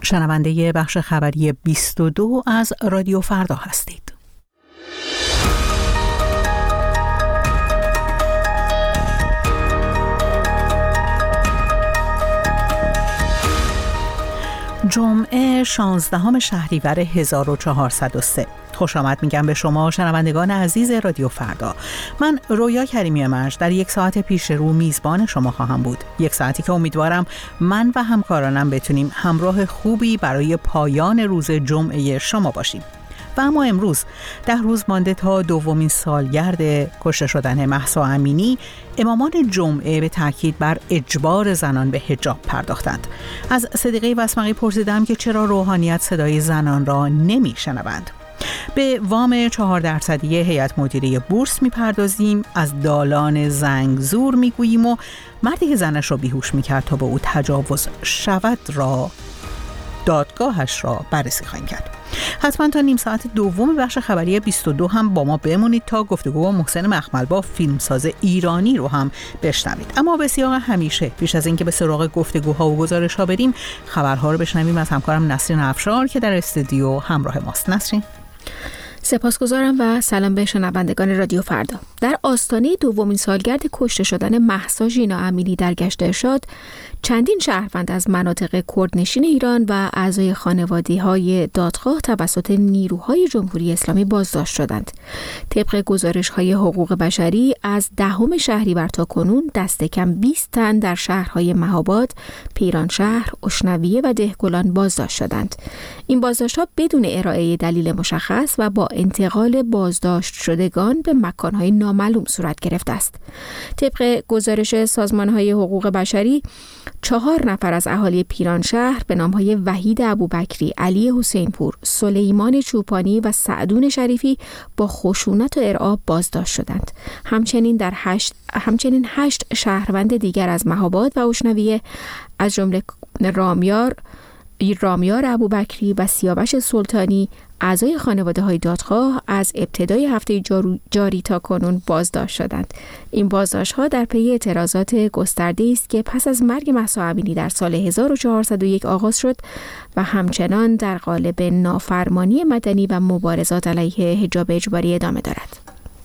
شنونده بخش خبری 22 از رادیو فردا هستید. جمعه 16 شهریور 1403. خوش آمد میگم به شما شنوندگان عزیز رادیو فردا. من رویا کریمی مرج در یک ساعت پیش رو میزبان شما خواهم بود. یک ساعتی که امیدوارم من و همکارانم بتونیم همراه خوبی برای پایان روز جمعه شما باشیم. و اما امروز 10 روز مانده تا دومین سالگرد کشته شدن مهسا امینی، امامان جمعه به تاکید بر اجبار زنان به حجاب پرداختند. از صدیقه وسمقی پرسیدم که چرا روحانیت صدای زنان را نمیشنوند. به وام 4% هیئت مدیره بورس میپردازیم، از دالان زنگزور میگوییم و مردی که زنش را بیهوش میکرد تا به او تجاوز شود را دادگاهش را بررسی خواهیم کرد. حتما تا نیم ساعت دوم بخش خبری 22 هم با ما بمونید تا گفتگو با محسن مخمل با فیلمساز ایرانی رو هم بشنوید. اما به سیاق همیشه پیش از اینکه به سراغ گفتگوها و گزارش‌ها بریم، خبرها رو بشنویم از همکارم نسرین افشار که در استودیو همراه ماست. نسرین، سپاسگزارم و سلام به شنوندگان رادیو فردا. در آستانه دومین سالگرد کشته شدن مهسا ژینا امینی در گشت ارشاد، چندین شهروند از مناطق کردنشین ایران و اعضای خانواده‌های دادخواه توسط نیروهای جمهوری اسلامی بازداشت شدند. طبق گزارش‌های حقوق بشری، از 10 شهریور تا کنون دست کم 20 تن در شهرهای مهاباد، پیرانشهر، اشنویه و دهقلان بازداشت شدند. این بازداشت‌ها بدون ارائه دلیل مشخص و با انتقال بازداشت شدگان به مکان‌های نامعلوم صورت گرفته است. طبق گزارش سازمان‌های حقوق بشری، 4 نفر از اهالی پیرانشهر به نام‌های وحید ابوبکری، علی حسینپور، سلیمان چوپانی و سعدون شریفی با خشونت و ارعاب بازداشت شدند. همچنین 8 شهروند دیگر از مهاباد و اشنویه از جمله رامیار ابوبکری و سیاوش سلطانی، اعضای خانواده‌های دادخواه، از ابتدای هفته جاری تا کنون بازداشت شدند. این بازداشت‌ها در پی اعتراضات گسترده‌ای است که پس از مرگ مهسا امینی در سال 1401 آغاز شد و همچنان در قالب نافرمانی مدنی و مبارزات علیه حجاب اجباری ادامه دارد.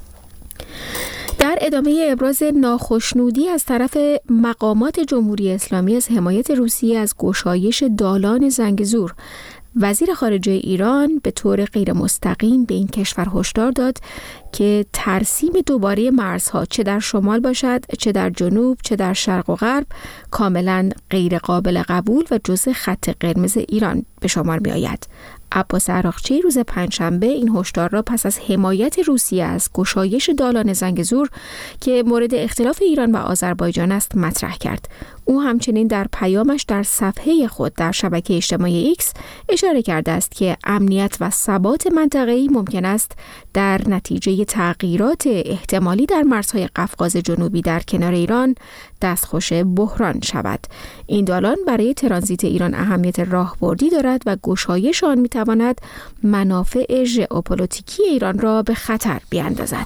در ادامه ابراز ناخشنودی از طرف مقامات جمهوری اسلامی از حمایت روسیه از گشایش دالان زنگزور، وزیر خارجه ایران به طور غیر مستقیم به این کشور هشدار داد که ترسیم دوباره مرزها چه در شمال باشد، چه در جنوب، چه در شرق و غرب، کاملا غیر قابل قبول و جزء خط قرمز ایران به شمار می آید. عباس عراقچی روز پنجشنبه این هشدار را پس از حمایت روسیه از گشایش دالان زنگزور که مورد اختلاف ایران و آذربایجان است مطرح کرد. او همچنین در پیامش در صفحه خود در شبکه اجتماعی ایکس اشاره کرده است که امنیت و ثبات منطقه‌ای ممکن است در نتیجه تغییرات احتمالی در مرزهای قفقاز جنوبی در کنار ایران دستخوش بحران شود. این دالان برای ترانزیت ایران اهمیت راهبردی دارد و گشایش آن می‌تواند منافع ژئوپلیتیکی ایران را به خطر بیاندازد.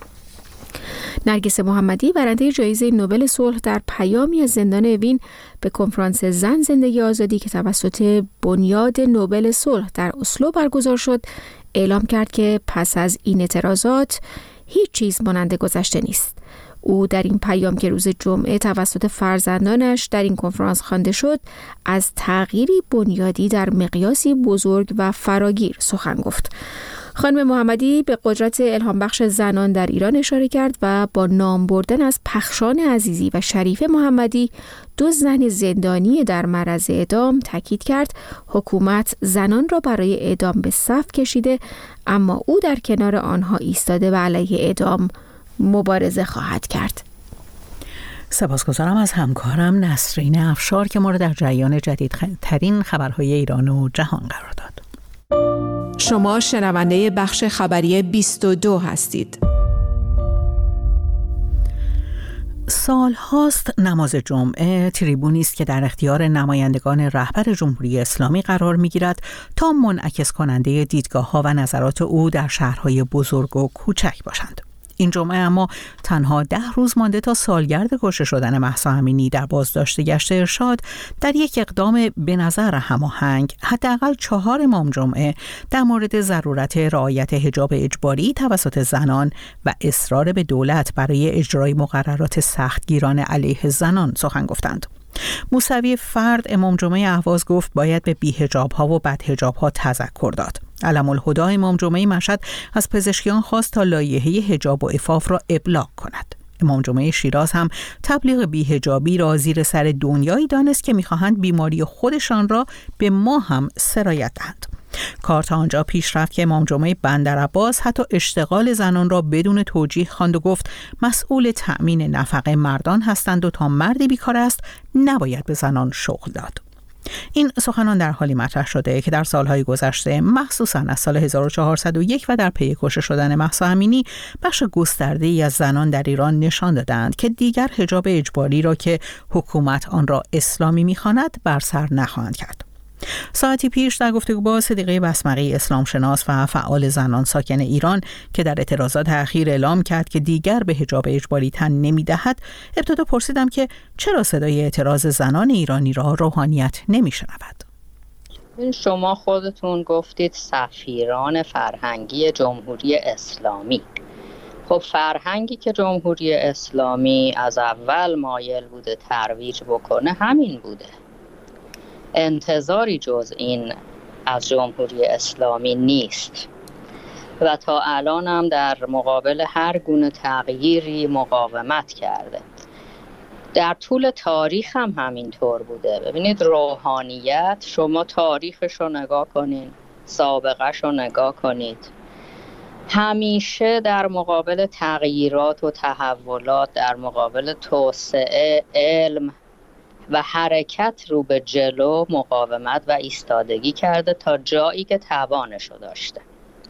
نرگس محمدی، برنده جایزه نوبل صلح، در پیامی از زندان اوین به کنفرانس زن زندگی آزادی که توسط بنیاد نوبل صلح در اسلو برگزار شد، اعلام کرد که پس از این اعتراضات هیچ چیز مانند گذشته نیست. او در این پیام که روز جمعه توسط فرزندانش در این کنفرانس خوانده شد، از تغییری بنیادی در مقیاسی بزرگ و فراگیر سخن گفت. خانم محمدی به قدرت الهام بخش زنان در ایران اشاره کرد و با نام بردن از پخشان عزیزی و شریف محمدی، 2 زن زندانی در معرض اعدام، تاکید کرد حکومت زنان را برای اعدام به صف کشیده، اما او در کنار آنها ایستاده و علیه اعدام مبارزه خواهد کرد. سپاسگزارم از همکارم نسرین افشار که ما را در جریان جدیدترین خبرهای ایران و جهان قرار داد. شما شنونده بخش خبری 22 هستید. سال هاست نماز جمعه تریبونی است که در اختیار نمایندگان رهبر جمهوری اسلامی قرار می‌گیرد تا منعکس کننده دیدگاه‌ها و نظرات او در شهرهای بزرگ و کوچک باشند. این جمعه اما تنها 10 روز مانده تا سالگرد کشته شدن مهسا امینی در بازداشت گشت ارشاد در یک اقدام به نظر هماهنگ حداقل 4 امام جمعه در مورد ضرورت رعایت حجاب اجباری توسط زنان و اصرار به دولت برای اجرای مقررات سختگیرانه علیه زنان سخن گفتند. موسوی فرد امام جمعه اهواز گفت باید به بی‌حجاب‌ها و بدحجاب‌ها تذکر داد. علم الهدی امام جمعه مشهد از پزشکیان خواست تا لایحه حجاب و عفاف را ابلاغ کند. امام جمعه شیراز هم تبلیغ بی‌حجابی را زیر سر دنیایی دانست که می‌خواهند بیماری خودشان را به ما هم سرایت دهند. کار تا آنجا پیش رفت که امام جمعه بندرعباس حتی اشتغال زنان را بدون توجیه خواند و گفت مسئول تأمین نفقه مردان هستند و تا مردی بیکار است نباید به زنان شغل داد. این سخنان در حالی مطرح شده که در سالهای گذشته مخصوصاً از سال 1401 و در پی کشته شدن مهسا امینی بخش گسترده‌ای از زنان در ایران نشان دادند که دیگر حجاب اجباری را که حکومت آن را اسلامی می‌خواند بر سر نخواهند کرد. ساعتی پیش در گفتگو با صدیقه بسمقی اسلام شناس و فعال زنان ساکن ایران که در اعتراضات اخیر اعلام کرد که دیگر به حجاب اجباری تن نمی‌دهد، ابتدا پرسیدم که چرا صدای اعتراض زنان ایرانی را روحانیت نمی‌شنود. شما خودتون گفتید سفیران فرهنگی جمهوری اسلامی. خب فرهنگی که جمهوری اسلامی از اول مایل بوده ترویج بکنه همین بوده. انتظاری جز این از جمهوری اسلامی نیست و تا الان هم در مقابل هر گونه تغییری مقاومت کرده. در طول تاریخ هم همینطور بوده. ببینید روحانیت، شما تاریخش رو نگاه کنید، سابقش رو نگاه کنید، همیشه در مقابل تغییرات و تحولات، در مقابل توسعه علم و حرکت رو به جلو مقاومت و ایستادگی کرده تا جایی که توانشو داشته.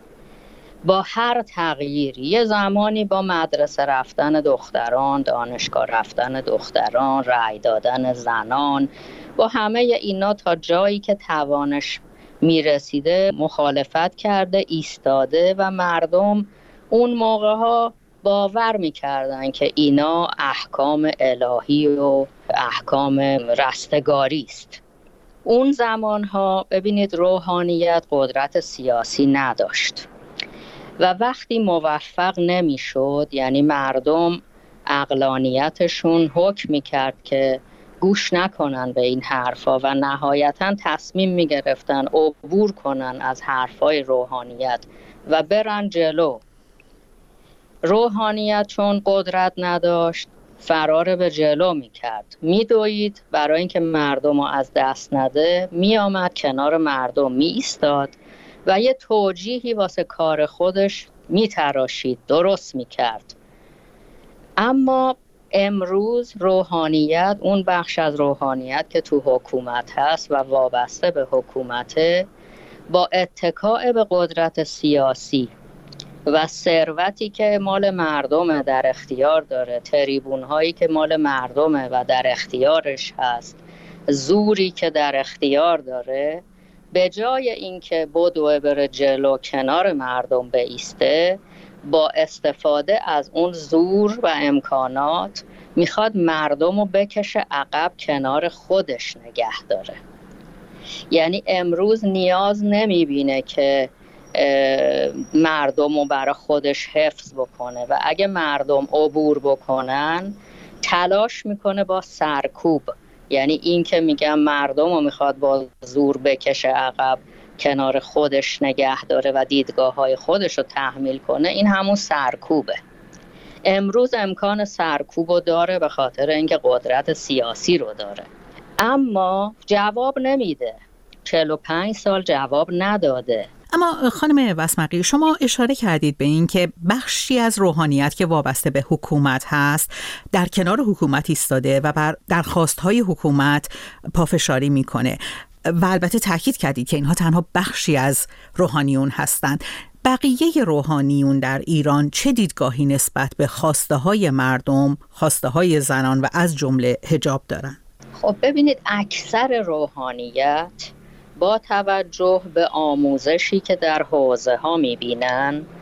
با هر تغییری، یه زمانی با مدرسه رفتن دختران، دانشگاه رفتن دختران، رأی دادن زنان، با همه اینا تا جایی که توانش میرسیده مخالفت کرده، ایستاده و مردم اون موقعها باور میکردن که اینا احکام الهی و احکام رستگاری است. اون زمانها ببینید روحانیت قدرت سیاسی نداشت و وقتی موفق نمیشد، یعنی مردم عقلانیتشون حکم میکرد که گوش نکنن به این حرفا و نهایتاً تصمیم میگرفتن عبور کنن از حرفای روحانیت و برن جلو. روحانیت چون قدرت نداشت فرار به جلو میکرد، میدوید برای اینکه مردم رو از دست نده، میآمد کنار مردم میایستاد و یه توجیهی واسه کار خودش میتراشید، درست میکرد. اما امروز روحانیت، اون بخش از روحانیت که تو حکومت هست و وابسته به حکومته، با اتکاء به قدرت سیاسی و ثروتی که مال مردمه در اختیار داره، تریبون هایی که مال مردمه و در اختیارش هست، زوری که در اختیار داره، به جای اینکه بدوه بره جلو کنار مردم بایسته، با استفاده از اون زور و امکانات میخواد مردم رو بکشه عقب، کنار خودش نگه داره. یعنی امروز نیاز نمیبینه که مردم رو برای خودش حفظ بکنه و اگه مردم عبور بکنن تلاش میکنه با سرکوب، یعنی این که میگم مردم رو میخواد با زور بکشه عقب، کنار خودش نگه داره و دیدگاه‌های خودش رو تحمیل کنه، این همون سرکوبه. امروز امکان سرکوب رو داره به خاطر اینکه قدرت سیاسی رو داره، اما جواب نمیده. 45 سال جواب نداده. اما خانم بسمقی، شما اشاره کردید به این که بخشی از روحانیت که وابسته به حکومت هست در کنار حکومت ایستاده و بر درخواست‌های حکومت پافشاری میکنه و البته تاکید کردید که اینها تنها بخشی از روحانیون هستند. بقیه روحانیون در ایران چه دیدگاهی نسبت به خواسته‌های مردم، خواسته‌های زنان و از جمله حجاب دارن؟ خب ببینید اکثر روحانیت با توجه به آموزشی که در حوزه ها میبینن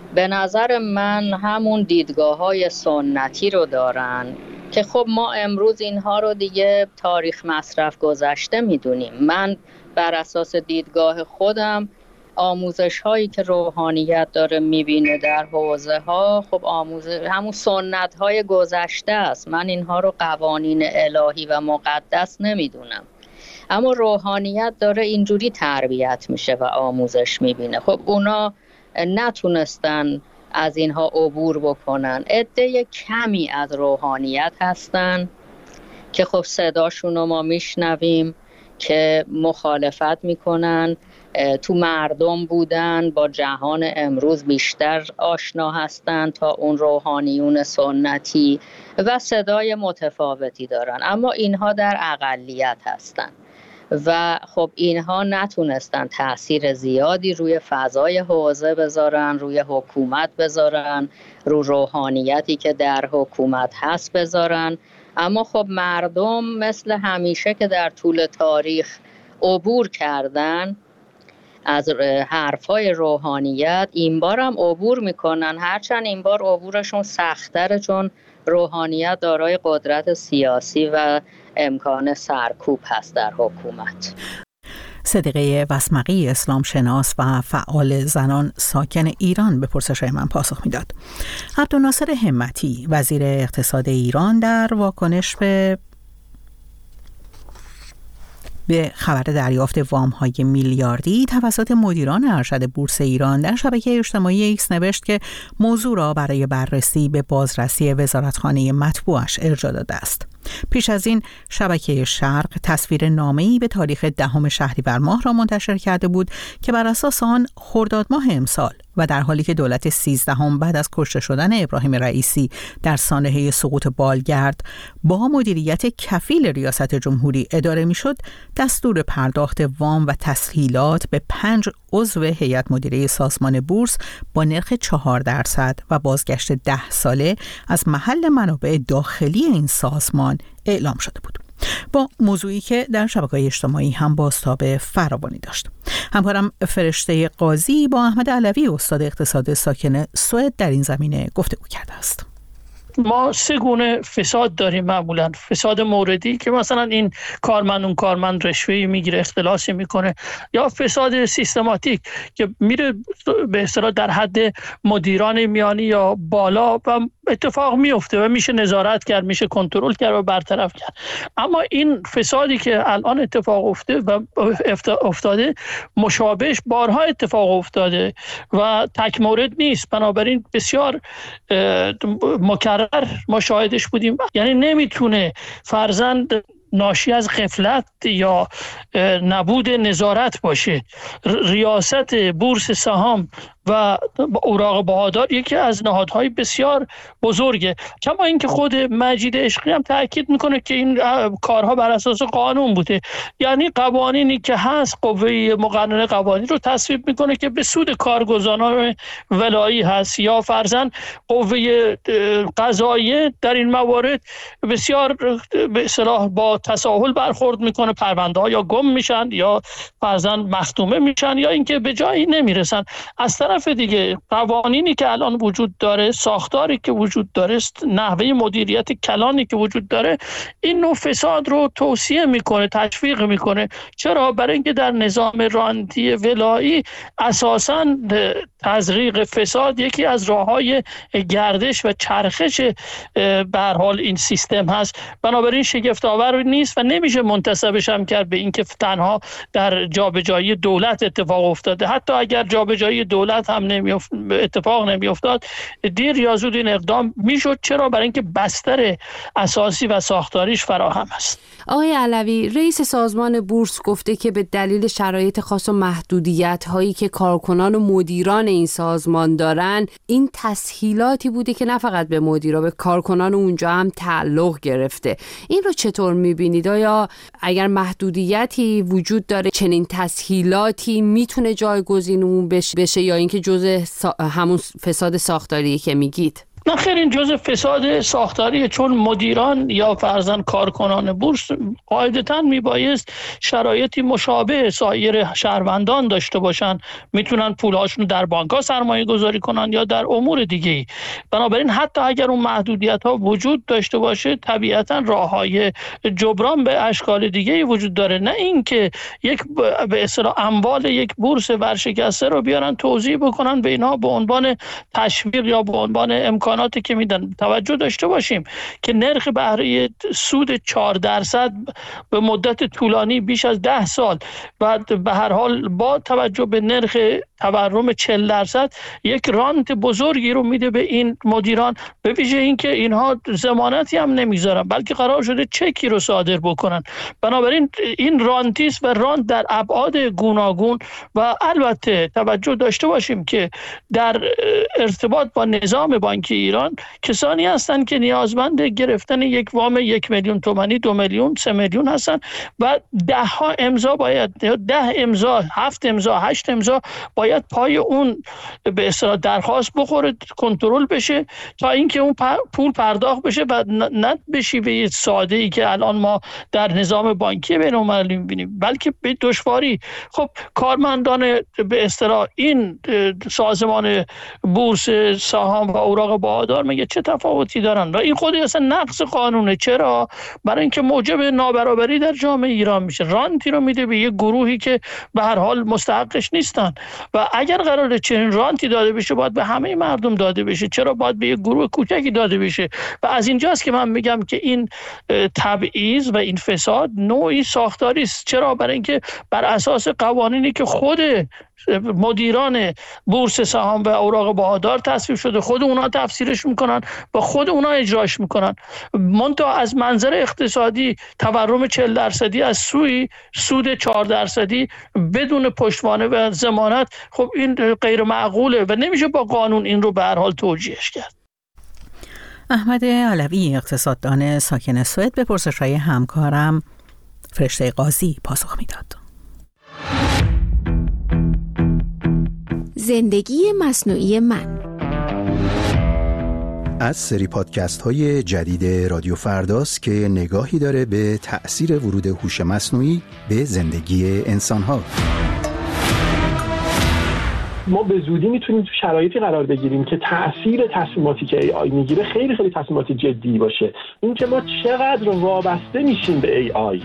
به نظر من همون دیدگاه‌های سنتی رو دارن که خب ما امروز اینها رو دیگه تاریخ مصرف گذشته میدونیم. من بر اساس دیدگاه خودم آموزش هایی که روحانیت داره میبینه در حوزه ها خب همون سنت های گذشته است. من اینها رو قوانین الهی و مقدس نمیدونم، اما روحانیت داره اینجوری تربیت میشه و آموزش میبینه. خب اونا نتونستن از اینها عبور بکنن. عده کمی از روحانیت هستن که خب صداشون رو ما میشنویم که مخالفت میکنن، تو مردم بودن، با جهان امروز بیشتر آشنا هستن تا اون روحانیون سنتی و صدای متفاوتی دارن، اما اینها در اقلیت هستن و خب اینها نتونستن تأثیر زیادی روی فضای حوزه بذارن، روی حکومت بذارن، رو روحانیتی که در حکومت هست بذارن. اما خب مردم مثل همیشه که در طول تاریخ عبور کردن از حرفای روحانیت، این بار هم عبور میکنن، هرچند این بار عبورشون سخت‌تره چون روحانیت دارای قدرت سیاسی و امکان سرکوب هست در حکومت. صدیقه وسمقی، اسلام شناس و فعال زنان ساکن ایران، به پرسش‌های من پاسخ میداد. عبدالناصر همتی، وزیر اقتصاد ایران، در واکنش به خبر دریافت وام‌های میلیاردی توسط مدیران ارشد بورس ایران در شبکه اجتماعی ایکس نوشت که موضوع را برای بررسی به بازرسی وزارتخانه مطبوعش ارجاع داده است. پیش از این شبکه شرق تصویر نامه‌ای به تاریخ 10 شهریور ماه را منتشر کرده بود که بر اساس آن خرداد ماه امسال و در حالی که دولت 13 بعد از کشته شدن ابراهیم رئیسی در سانحه سقوط بالگرد با مدیریت کفیل ریاست جمهوری اداره میشد، دستور پرداخت وام و تسهیلات به 5 عضو هیئت مدیره سازمان بورس با نرخ 4% و بازگشت 10 ساله از محل منابع داخلی این سازمان اعلام شده بود. با موضوعی که در شبکه‌های اجتماعی هم بازتاب فراوانی داشت. همکارم فرشته قاضی با احمد علوی، استاد اقتصاد ساکن سوئد، در این زمینه گفتگو کرده است. ما 3 گونه فساد داریم معمولا. فساد موردی که مثلا این کارمند اون کارمند رشوه‌ای میگیره، اختلاسی میکنه، یا فساد سیستماتیک که میره به اصطلاح در حد مدیران میانی یا بالا و اتفاق میفته و میشه نظارت کرد، میشه کنترل کرد و برطرف کرد. اما این فسادی که الان اتفاق افتاده مشابهش بارها اتفاق افتاده و تک مورد نیست، بنابراین بسیار مکرر ما شاهدش بودیم. یعنی نمیتونه فرزند ناشی از غفلت یا نبود نظارت باشه. ریاست بورس سهام و اوراق بهادار یکی از نهادهای بسیار بزرگه. کما اینکه خود مجید عشقی هم تاکید میکنه که این کارها بر اساس قانون بوده، یعنی قوانینی که هست، قوه مقننه قوانین رو تصویب میکنه که به سود کارگزاران ولایی هست یا فرضاً قوه قضاییه در این موارد بسیار به اصطلاح با تساهل برخورد میکنه، پرونده ها یا گم میشن یا فرضاً مختومه میشن یا اینکه به جایی نمیرسن. از طرف دیگه قوانینی که الان وجود داره، ساختاری که وجود داره، نحوه مدیریت کلانی که وجود داره، این نوع فساد رو توصیه میکنه، تشویق میکنه. چرا؟ برای اینکه در نظام رانتی ولایی اساساً تزریق فساد یکی از راههای گردش و چرخش به هر حال این سیستم هست. بنابراین شگفت آور نیست و نمیشه منتسبش هم کرد به اینکه تنها در جابجایی دولت اتفاق افتاده. حتی اگر جابجایی دولت هم اتفاق نمیافتاد، دیر یا زود این اقدام میشد. چرا؟ برای اینکه بستر اساسی و ساختاریش فراهم است. آقای علوی، رئیس سازمان بورس گفته که به دلیل شرایط خاص و محدودیت هایی که کارکنان و مدیران این سازمان دارن، این تسهیلاتی بوده که نه فقط به مدیرا، به کارکنان اونجا هم تعلق گرفته. این رو چطور میبینید؟ آیا اگر محدودیتی وجود داره چنین تسهیلاتی میتونه جایگزین اون بشه یا اینکه جزء همون فساد ساختاری که میگید؟ نه خیر، این جزء فساد ساختاریه، چون مدیران یا فرضاً کارکنان بورس قاعدتاً میبایست شرایطی مشابه سایر شهروندان داشته باشن، میتونن پولهاشون در بانک‌ها سرمایه گذاری کنن یا در امور دیگه‌ای. بنابراین حتی اگر اون محدودیت‌ها وجود داشته باشه، طبیعتاً راه‌های جبران به اشکال دیگه‌ای وجود داره، نه اینکه یک به اصطلاح اموال یک بورس ورشکسته رو بیارن توزیع بکنن به اینها به عنوان تشویق یا به عنوان امکاناتی که میدن. توجه داشته باشیم که نرخ بهره سود 4% به مدت طولانی بیش از 10 سال و به هر حال با توجه به نرخ تورم 40% یک رانت بزرگی رو میده به این مدیران، به ویژه اینکه اینها ضمانتی هم نمیذارن بلکه قرار شده چکی رو صادر بکنن. بنابراین این رانتیست و رانت در ابعاد گوناگون و البته توجه داشته باشیم که در ارتباط با نظام بانکی ایران کسانی هستند که نیازمند گرفتن یک وام 1 میلیون تومانی، 2 میلیون، 3 میلیون هستند و 10 امضا باید 10 امضا، 7 امضا، 8 امضا باید پای اون به اصطلاح درخواست بخوره، کنترل بشه تا اینکه اون پول پرداخت بشه و نه به شیوه ساده ای که الان ما در نظام بانکی بین‌المللی می‌بینیم، بلکه به دشواری. خب کارمندان به اصطلاح این سازمان بورس سهام و اوراق بهادار میگه چه تفاوتی دارن و این خود اصلا نقض قانونه. چرا؟ برای اینکه موجب نابرابری در جامعه ایران میشه، رانتی رو میده به یک گروهی که به هر حال مستحقش نیستن و اگر قراره چنین رانتی داده بشه باید به همه مردم داده بشه، چرا باید به یک گروه کوچکی داده بشه؟ و از اینجاست که من میگم که این تبعیض و این فساد نوعی ساختاری است. چرا؟ برای اینکه بر اساس قوانینی که خود مدیران بورس سهام و اوراق بهادار تصویب شده، خود اونا تفسیرش میکنن و خود اونا اجراش میکنن. منتها از منظر اقتصادی تورم 40% از سوی سود 4% بدون پشتوانه و ضمانت، خب این غیر معقوله و نمیشه با قانون این رو به هر حال توجیهش کرد. احمد علوی، اقتصاددان ساکن سوئد، به پرسش‌های همکارم فرشته قاضی پاسخ میداد. زندگی مصنوعی من از سری پادکست های جدید رادیو فرداست که نگاهی داره به تأثیر ورود هوش مصنوعی به زندگی انسان ها. ما به زودی میتونیم تو شرایطی قرار بگیریم که تأثیر تصمیماتی که AI میگیره خیلی خیلی تصمیمات جدی باشه. این که ما چقدر وابسته میشیم به AI.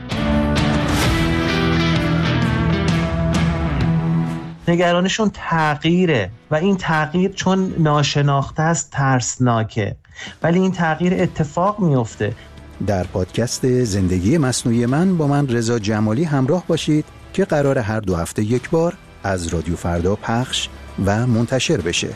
نگرانشون تغییره و این تغییر چون ناشناخته است ترسناکه، ولی این تغییر اتفاق میفته. در پادکست زندگی مصنوعی من با من رضا جمالی همراه باشید که قرار هر 2 هفته یک بار از رادیو فردا پخش و منتشر بشه.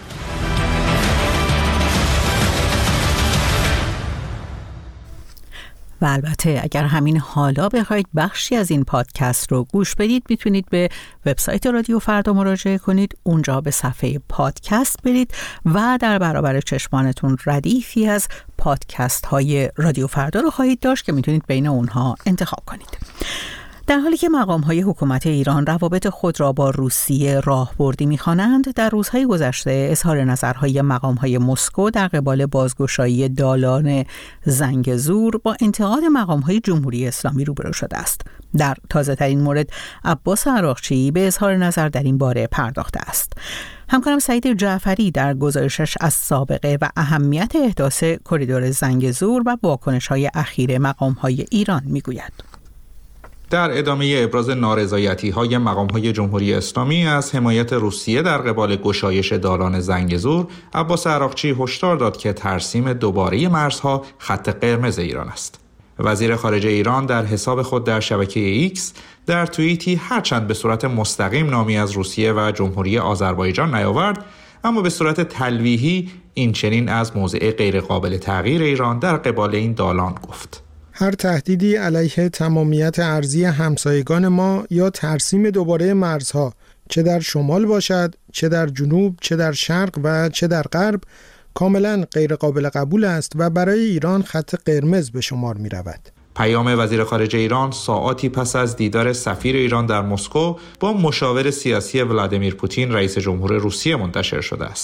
و البته اگر همین حالا بخواید بخشی از این پادکست رو گوش بدید، میتونید به وبسایت رادیو فردا مراجعه کنید، اونجا به صفحه پادکست برید و در برابر چشمانتون ردیفی از پادکست های رادیو فردا رو خواهید داشت که میتونید بین اونها انتخاب کنید. در حالی که مقام‌های حکومت ایران روابط خود را با روسیه راهبردی می‌خوانند، در روزهای گذشته اظهار نظرهای مقام‌های مسکو در قبال بازگشایی دالان زنگزور با انتقاد مقام‌های جمهوری اسلامی روبرو شده است. در تازه‌ترین مورد عباس عراقچی به اظهار نظر در این باره پرداخته است. همکارم سعید جعفری در گزارشش از سابقه و اهمیت احداث کریدور زنگزور و واکنش‌های اخیر مقام‌های ایران می‌گوید. در ادامه ابراز نارضایتی‌های مقام‌های جمهوری اسلامی از حمایت روسیه در قبال گشایش دالان زنگزور، عباس عراقچی هشدار داد که ترسیم دوباره مرزها خط قرمز ایران است. وزیر خارجه ایران در حساب خود در شبکه ایکس در توییتی هرچند به صورت مستقیم نامی از روسیه و جمهوری آذربایجان نیاورد، اما به صورت تلویحی این چنین از موضع غیرقابل تغییر ایران در قبال این دالان گفت: هر تهدیدی علیه تمامیت ارضی همسایگان ما یا ترسیم دوباره مرزها، چه در شمال باشد، چه در جنوب، چه در شرق و چه در غرب، کاملا غیر قابل قبول است و برای ایران خط قرمز به شمار می رود. پیام وزیر خارجه ایران ساعاتی پس از دیدار سفیر ایران در مسکو با مشاور سیاسی ولادیمیر پوتین رئیس جمهور روسیه منتشر شده است.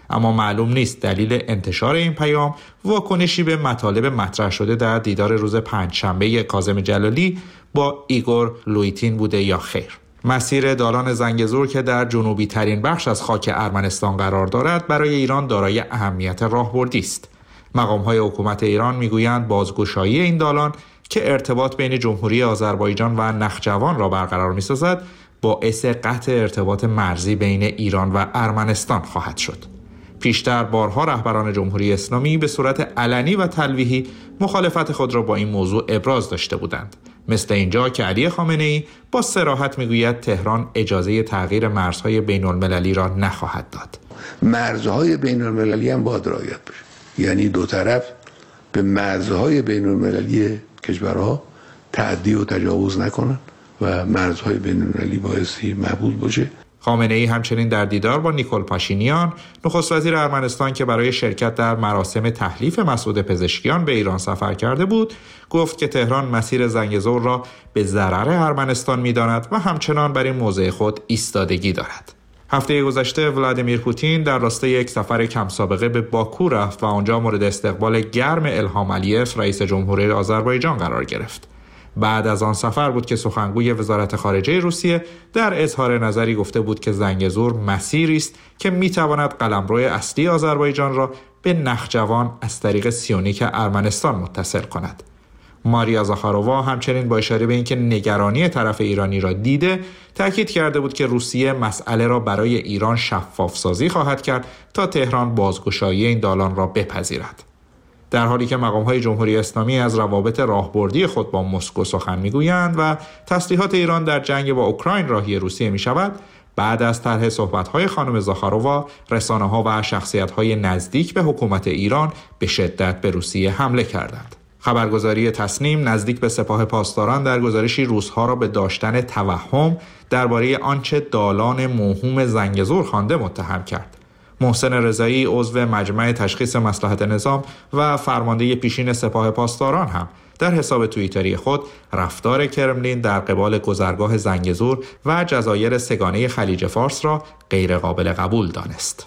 اما معلوم نیست دلیل انتشار این پیام واکنشی به مطالب مطرح شده در دیدار روز پنجشنبه کاظم جلالی با ایگور لویتین بوده یا خیر. مسیر دالان زنگزور که در جنوبی ترین بخش از خاک ارمنستان قرار دارد برای ایران دارای اهمیت راهبردی است. مقام‌های حکومت ایران میگویند بازگشایی این دالان که ارتباط بین جمهوری آذربایجان و نخجوان را برقرار می‌سازد باعث قطع ارتباط مرزی بین ایران و ارمنستان خواهد شد. پیشتر بارها رهبران جمهوری اسلامی به صورت علنی و تلویحی مخالفت خود را با این موضوع ابراز داشته بودند. مثل اینجا که علی خامنه‌ای با صراحت میگوید تهران اجازه تغییر مرزهای بین‌المللی را نخواهد داد. مرزهای بین‌المللی هم باید رعایت بشه. یعنی دو طرف به مرزهای بین‌المللی کشورها تعدی و تجاوز نکنن و مرزهای بین‌المللی بایستی مقبول باشه. خامنه‌ای همچنین در دیدار با نیکول پاشینیان نخست وزیر ارمنستان که برای شرکت در مراسم تحلیف مسعود پزشکیان به ایران سفر کرده بود گفت که تهران مسیر زنگزور را به ضرر ارمنستان می‌داند و همچنان بر این موضع خود ایستادگی دارد. هفته گذشته ولادیمیر پوتین در راستای یک سفر کم سابقه به باکو رفت و آنجا مورد استقبال گرم الهام علیف رئیس جمهوری آذربایجان قرار گرفت. بعد از آن سفر بود که سخنگوی وزارت خارجه روسیه در اظهار نظری گفته بود که زنگزور مسیری است که میتواند قلمرو اصلی آذربایجان را به نخجوان از طریق سیونیک ارمنستان متصل کند. ماریا زاخارۆوا همچنین با اشاره به اینکه نگرانی طرف ایرانی را دیده تاکید کرده بود که روسیه مسئله را برای ایران شفاف سازی خواهد کرد تا تهران بازگشایی این دالان را بپذیرد. در حالی که مقام‌های جمهوری اسلامی از روابط راهبردی خود با مسکو سخن می‌گویند و تسلیحات ایران در جنگ با اوکراین راهی روسیه می‌شود، بعد از طرح صحبت‌های خانم زاخارۆوا، رسانه‌ها و شخصیت‌های نزدیک به حکومت ایران به شدت به روسیه حمله کردند. خبرگزاری تصنیم نزدیک به سپاه پاسداران در گزارشی روس‌ها را به داشتن توهم درباره آنچه دالان موهوم زنگزور خوانده متهم کرد. محسن رضایی عضو مجمع تشخیص مصلحت نظام و فرمانده پیشین سپاه پاسداران هم در حساب توییتری خود رفتار کرملین در قبال گذرگاه زنگزور و جزایر سگانه خلیج فارس را غیر قابل قبول دانست.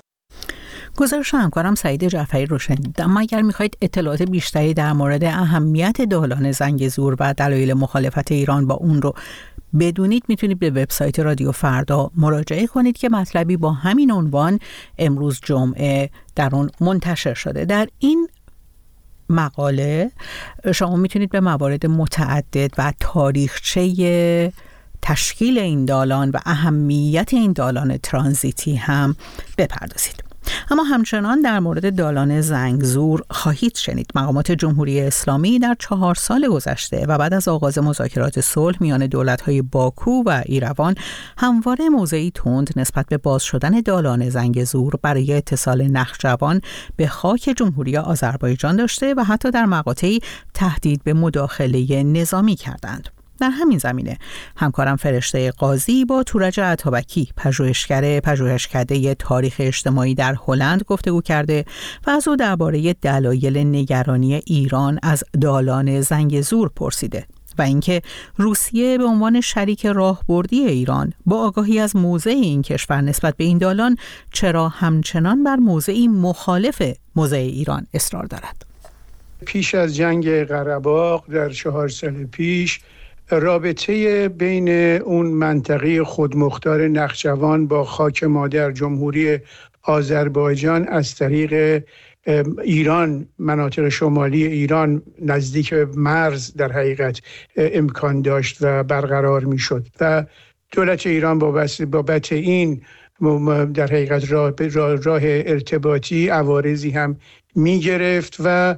گزارش همکارم سعید جعفری رو شنیدید. اما اگر میخواهید اطلاعات بیشتری در مورد اهمیت دالان زنگزور و دلایل مخالفت ایران با اون رو بدونید میتونید به وبسایت رادیو فردا مراجعه کنید که مطلبی با همین عنوان امروز جمعه در اون منتشر شده. در این مقاله شما میتونید به موارد متعدد و تاریخچه تشکیل این دالان و اهمیت این دالان ترانزیتی هم بپردازید. اما همچنان در مورد دالان زنگزور خواهید شنید. مقامات جمهوری اسلامی در 4 سال گذشته و بعد از آغاز مذاکرات صلح میان دولت‌های باکو و ایروان همواره موضعی تند نسبت به باز شدن دالان زنگزور برای اتصال نخجوان به خاک جمهوری آذربایجان داشته و حتی در مقاطعی تهدید به مداخله نظامی کردند. در همین زمینه همکارم فرشته قاضی با تورج عطابکی پژوهشکده تاریخ اجتماعی در هلند گفتگو کرده و از او درباره دلایل نگرانی ایران از دالان زنگزور پرسیده و اینکه روسیه به عنوان شریک راهبردی ایران با آگاهی از موضع این کشور نسبت به این دالان چرا همچنان بر موضعی مخالف موضع ایران اصرار دارد. پیش از جنگ قره‌باغ در 4 سال پیش رابطه بین اون منطقه خودمختار نخجوان با خاک مادر جمهوری آذربایجان از طریق ایران، مناطق شمالی ایران نزدیک مرز در حقیقت امکان داشت و برقرار می شد و دولت ایران بابت این در حقیقت راه ارتباطی عوارضی هم می گرفت و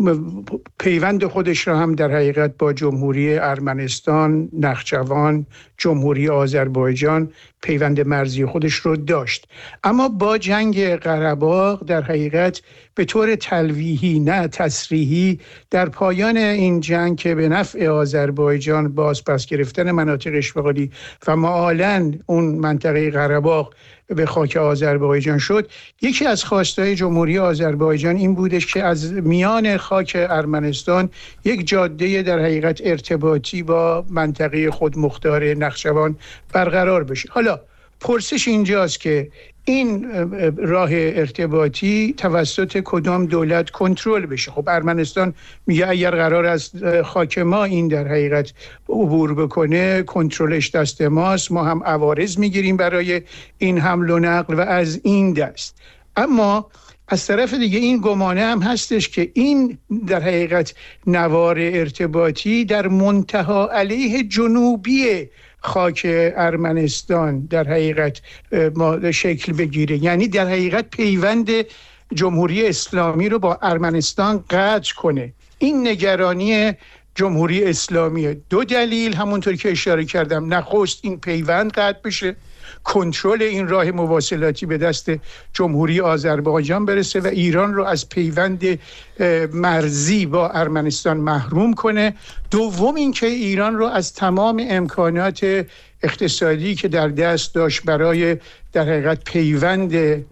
پیوند خودش را هم در حقیقت با جمهوری ارمنستان، نخجوان، جمهوری آذربایجان پیوند مرزی خودش رو داشت. اما با جنگ قره‌باغ در حقیقت به طور تلویحی نه تصریحی در پایان این جنگ که به نفع آذربایجان باز پس گرفتن مناطق اشغالی و معالاً اون منطقه قره‌باغ به خاک آذربایجان شد، یکی از خواستهای جمهوری آذربایجان این بودش که از میان خاک ارمنستان یک جاده در حقیقت ارتباطی با منطقه خودمختار نخجوان برقرار بشه. حالا پرسش اینجاست که این راه ارتباطی توسط کدام دولت کنترل بشه. خب ارمنستان میگه اگر قرار از خاک ما این در حقیقت عبور بکنه کنترلش دست ماست، ما هم عوارض میگیریم برای این حمل و نقل و از این دست. اما از طرف دیگه این گمانه هم هستش که این در حقیقت نوار ارتباطی در منتها علیه جنوبی خاک ارمنستان در حقیقت ما شکل بگیره، یعنی در حقیقت پیوند جمهوری اسلامی رو با ارمنستان قطع کنه. این نگرانی جمهوری اسلامی. دو دلیل همونطور که اشاره کردم، نخست این پیوند قطع بشه، کنترل این راه مواصلاتی به دست جمهوری آذربایجان برسه و ایران رو از پیوند مرزی با ارمنستان محروم کنه. دوم این که ایران رو از تمام امکانات اقتصادی که در دست داشت برای در حقیقت پیوند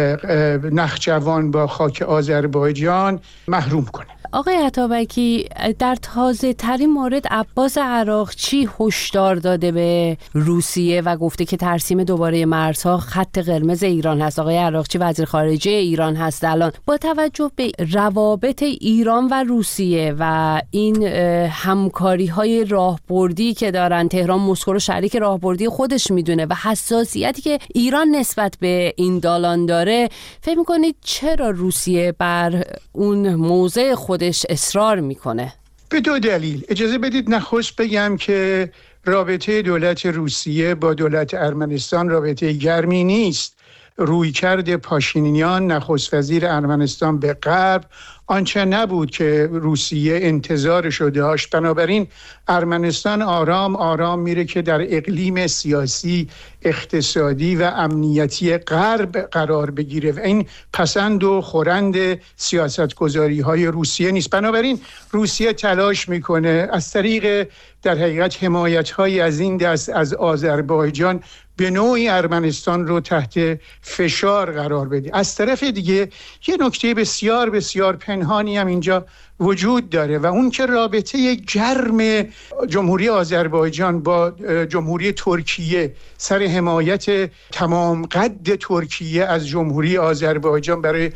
نخجوان با خاک آذربایجان محروم کنه. آقای عطابکی، در تازه ترین مورد عباس عراقچی هشدار داده به روسیه و گفته که ترسیم دوباره مرزها خط قرمز ایران هست. آقای عراقچی وزیر خارجه ایران هست الان. با توجه به روابط ایران و روسیه و این همکاری‌های راهبردی که دارن، تهران مسکو رو شریک راهبردی خودش میدونه و حساسیتی که ایران نسبت به این دالان داره، فکر می‌کنید چرا روسیه بر اون موضع خودش اصرار میکنه؟ به دو دلیل. اجازه بدید نخست بگم که رابطه دولت روسیه با دولت ارمنستان رابطه گرمی نیست. رویکرد پاشینیان نخست وزیر ارمنستان به غرب آنچه نبود که روسیه انتظارش رو داشت. بنابراین ارمنستان آرام آرام میره که در اقلیم سیاسی، اقتصادی و امنیتی غرب قرار بگیره و این پسند و خورند سیاستگذاری های روسیه نیست. بنابراین روسیه تلاش میکنه از طریق در حقیقت حمایت های از این دست از آذربایجان به نوعی ارمنستان رو تحت فشار قرار بده. از طرف دیگه یه نکته بسیار بسیار پنهانی هم اینجا وجود داره و اون که رابطه گرم جمهوری آذربایجان با جمهوری ترکیه سر حمایت تمام قد ترکیه از جمهوری آذربایجان برای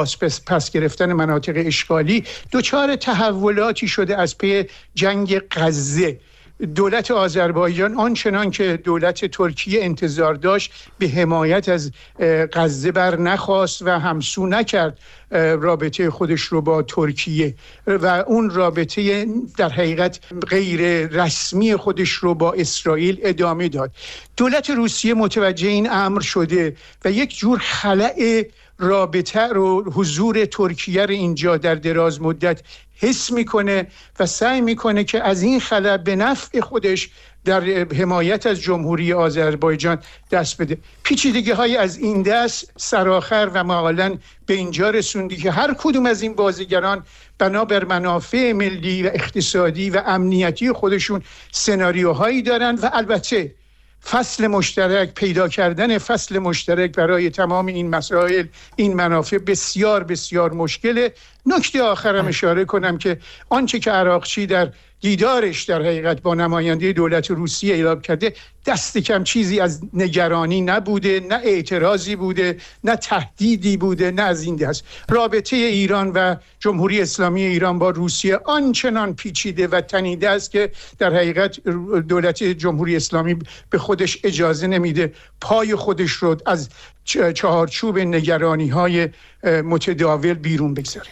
پس گرفتن مناطق اشغالی دچار تحولاتی شده از پی جنگ غزه. دولت آذربایجان آنچنان که دولت ترکیه انتظار داشت به حمایت از غزه بر نخواست و همسو نکرد رابطه خودش رو با ترکیه و اون رابطه در حقیقت غیر رسمی خودش رو با اسرائیل ادامه داد. دولت روسیه متوجه این امر شده و یک جور خلأ رابطه رو حضور ترکیه رو اینجا در دراز مدت حس میکنه و سعی میکنه که از این خلأ به نفع خودش در حمایت از جمهوری آذربایجان دست بده. پیچیدگی های از این دست سرآخر و معالاً به اینجا رسوندی که هر کدوم از این بازیگران بنابر منافع ملی و اقتصادی و امنیتی خودشون سناریوهایی دارن و البته فصل مشترک، پیدا کردن فصل مشترک برای تمام این مسائل، این منافع بسیار بسیار مشکله. نکته آخرم اشاره کنم که آنچه که عراقچی در دیدارش در حقیقت با نماینده دولت روسیه اعلام کرده دست کم چیزی از نگرانی نبوده، نه اعتراضی بوده، نه تهدیدی بوده، نه از این دست. رابطه ایران و جمهوری اسلامی ایران با روسیه آنچنان پیچیده و تنیده است که در حقیقت دولت جمهوری اسلامی به خودش اجازه نمیده پای خودش رو از چهارچوب نگرانی‌های متداول بیرون بگذاره.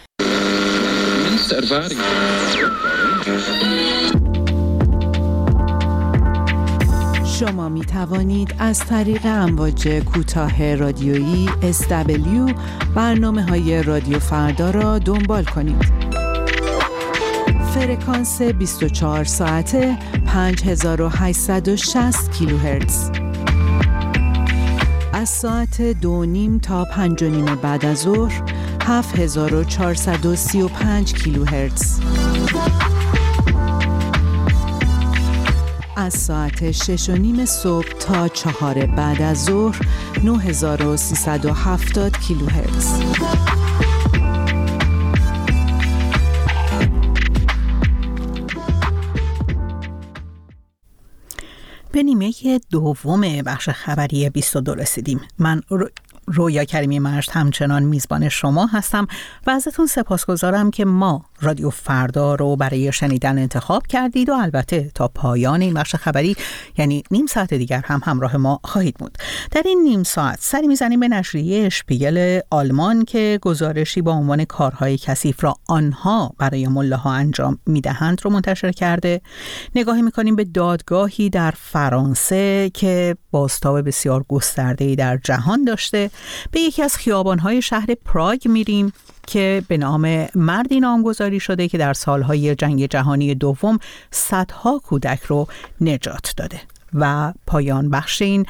شما می توانید از طریق امواج کوتاه رادیویی SW برنامه‌های رادیو فردا را دنبال کنید. فرکانس 24 ساعته 5860 کیلوهرتز. از ساعت 2:30 تا 5:30 بعد از ظهر 7435 کیلوهرتز. از ساعت 6:30 صبح تا 4 بعد از ظهر 9370 کیلوهرتز. به نیمه دوم بخش خبری 22 رسیدیم. من رویا کریمی مجد همچنان میزبان شما هستم و ازتون سپاسگزارم که ما رادیو فردا رو برای شنیدن انتخاب کردید و البته تا پایان این بخش خبری یعنی نیم ساعت دیگر هم همراه ما خواهید بود. در این نیم ساعت سری میزنیم به نشریه اشپیگل آلمان که گزارشی با عنوان کارهای کثیف را آنها برای ملاها انجام میدهند رو منتشر کرده. نگاهی میکنیم به دادگاهی در فرانسه که بازتاب بسیار گسترده‌ای در جهان داشته. به یکی از خیابان‌های شهر پراگ میریم که به نام مردی نامگذاری شده که در سالهای جنگ جهانی دوم صدها کودک رو نجات داده. و پایان بخش این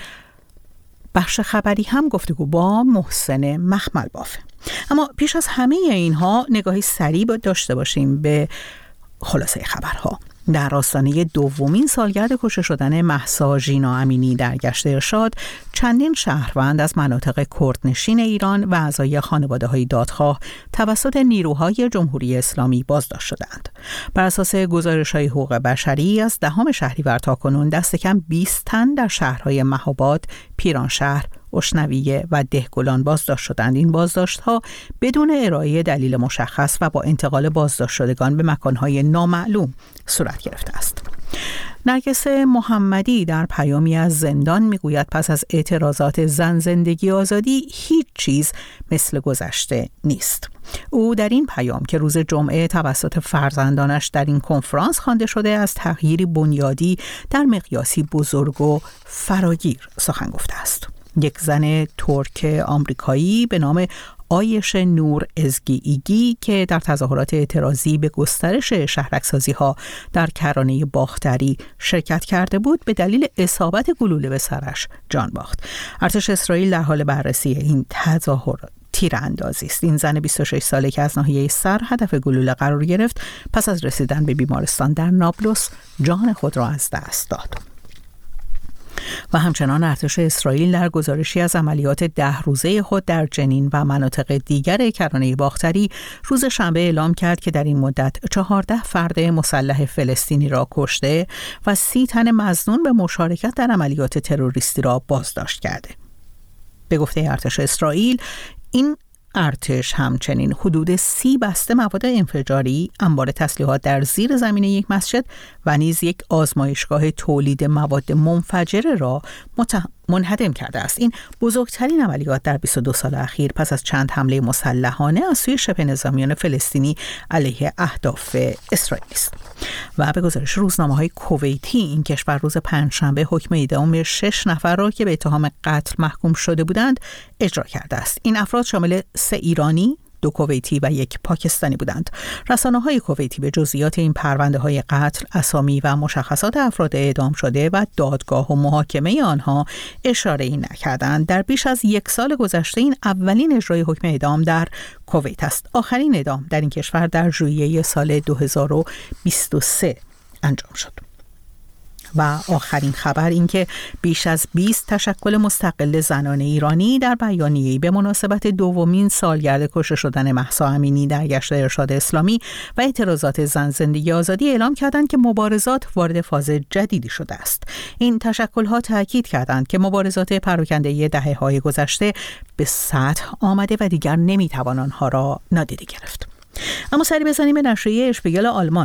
بخش خبری هم گفتگو با محسن مخمل بافه. اما پیش از همه اینها نگاهی سریع داشته باشیم به خلاصه خبرها. در آستانه دومین سالگرد کشته شدن مهسا ژینا امینی در گشت ارشاد، چندین شهروند از مناطق کردنشین ایران و اعضای خانواده‌های دادخواه توسط نیروهای جمهوری اسلامی بازداشت شدند. بر اساس گزارش‌های حقوق بشری از 10 شهریور تاکنون دست کم 20 تن در شهرهای مهاباد، پیرانشهر، اشنویه و دهگلان بازداشت شدند. این بازداشت‌ها بدون ارائه دلیل مشخص و با انتقال بازداشت شدگان به مکان‌های نامعلوم صورت گرفته است. نرگس محمدی در پیامی از زندان میگوید پس از اعتراضات زن زندگی آزادی هیچ چیز مثل گذشته نیست. او در این پیام که روز جمعه توسط فرزندانش در این کنفرانس خوانده شده از تغییری بنیادی در مقیاسی بزرگ و فراگیر سخن گفته است. یک زن ترک آمریکایی به نام آیش نور ازگی ایگی که در تظاهرات اعتراضی به گسترش شهرک‌سازی‌ها در کرانه باختری شرکت کرده بود به دلیل اصابت گلوله به سرش جان باخت. ارتش اسرائیل در حال بررسی این تظاهرات تیراندازی است. این زن 26 ساله که از ناحیه سر هدف گلوله قرار گرفت پس از رسیدن به بیمارستان در نابلس جان خود را از دست داد. و همچنان ارتش اسرائیل در گزارشی از عملیات 10 روزه خود در جنین و مناطق دیگر کرانه باختری روز شنبه اعلام کرد که در این مدت 14 فرد مسلح فلسطینی را کشته و 30 تن مظنون به مشارکت در عملیات تروریستی را بازداشت کرده. به گفته ارتش اسرائیل این ارتش همچنین حدود 30 بسته مواد انفجاری، انبار تسلیحات در زیر زمین یک مسجد و نیز یک آزمایشگاه تولید مواد منفجره را منهدم کرده است. این بزرگترین عملیات در 22 سال اخیر پس از چند حمله مسلحانه از سوی شبه نظامیان فلسطینی علیه اهداف اسرائیل است. و به گزارش روزنامه‌های کویتی این کشور روز پنجشنبه حکم اعدام 6 نفر را که به اتهام قتل محکوم شده بودند اجرا کرده است. این افراد شامل 3 ایرانی، 2 کویتی و 1 پاکستانی بودند. رسانه‌های کویتی به جزئیات این پرونده‌های قتل، اسامی و مشخصات افراد اعدام شده و دادگاه و محاکمه آنها اشاره‌ای نکردند. در بیش از 1 سال گذشته این اولین اجرای حکم اعدام در کویت است. آخرین اعدام در این کشور در ژوئیه سال 2023 انجام شد. و آخرین خبر این که بیش از 20 تشکل مستقل زنان ایرانی در بیانیه‌ای به مناسبت دومین سالگرد کشته شدن مهسا امینی در گشت ارشاد اسلامی و اعتراضات زن زندگی آزادی اعلام کردند که مبارزات وارد فاز جدیدی شده است. این تشکل‌ها تاکید کردند که مبارزات پراکنده دهه‌های گذشته به سطح آمده و دیگر نمی‌توان آنها را نادیده گرفت. اما سری بزنیم به نشریه اشپیگل آلمان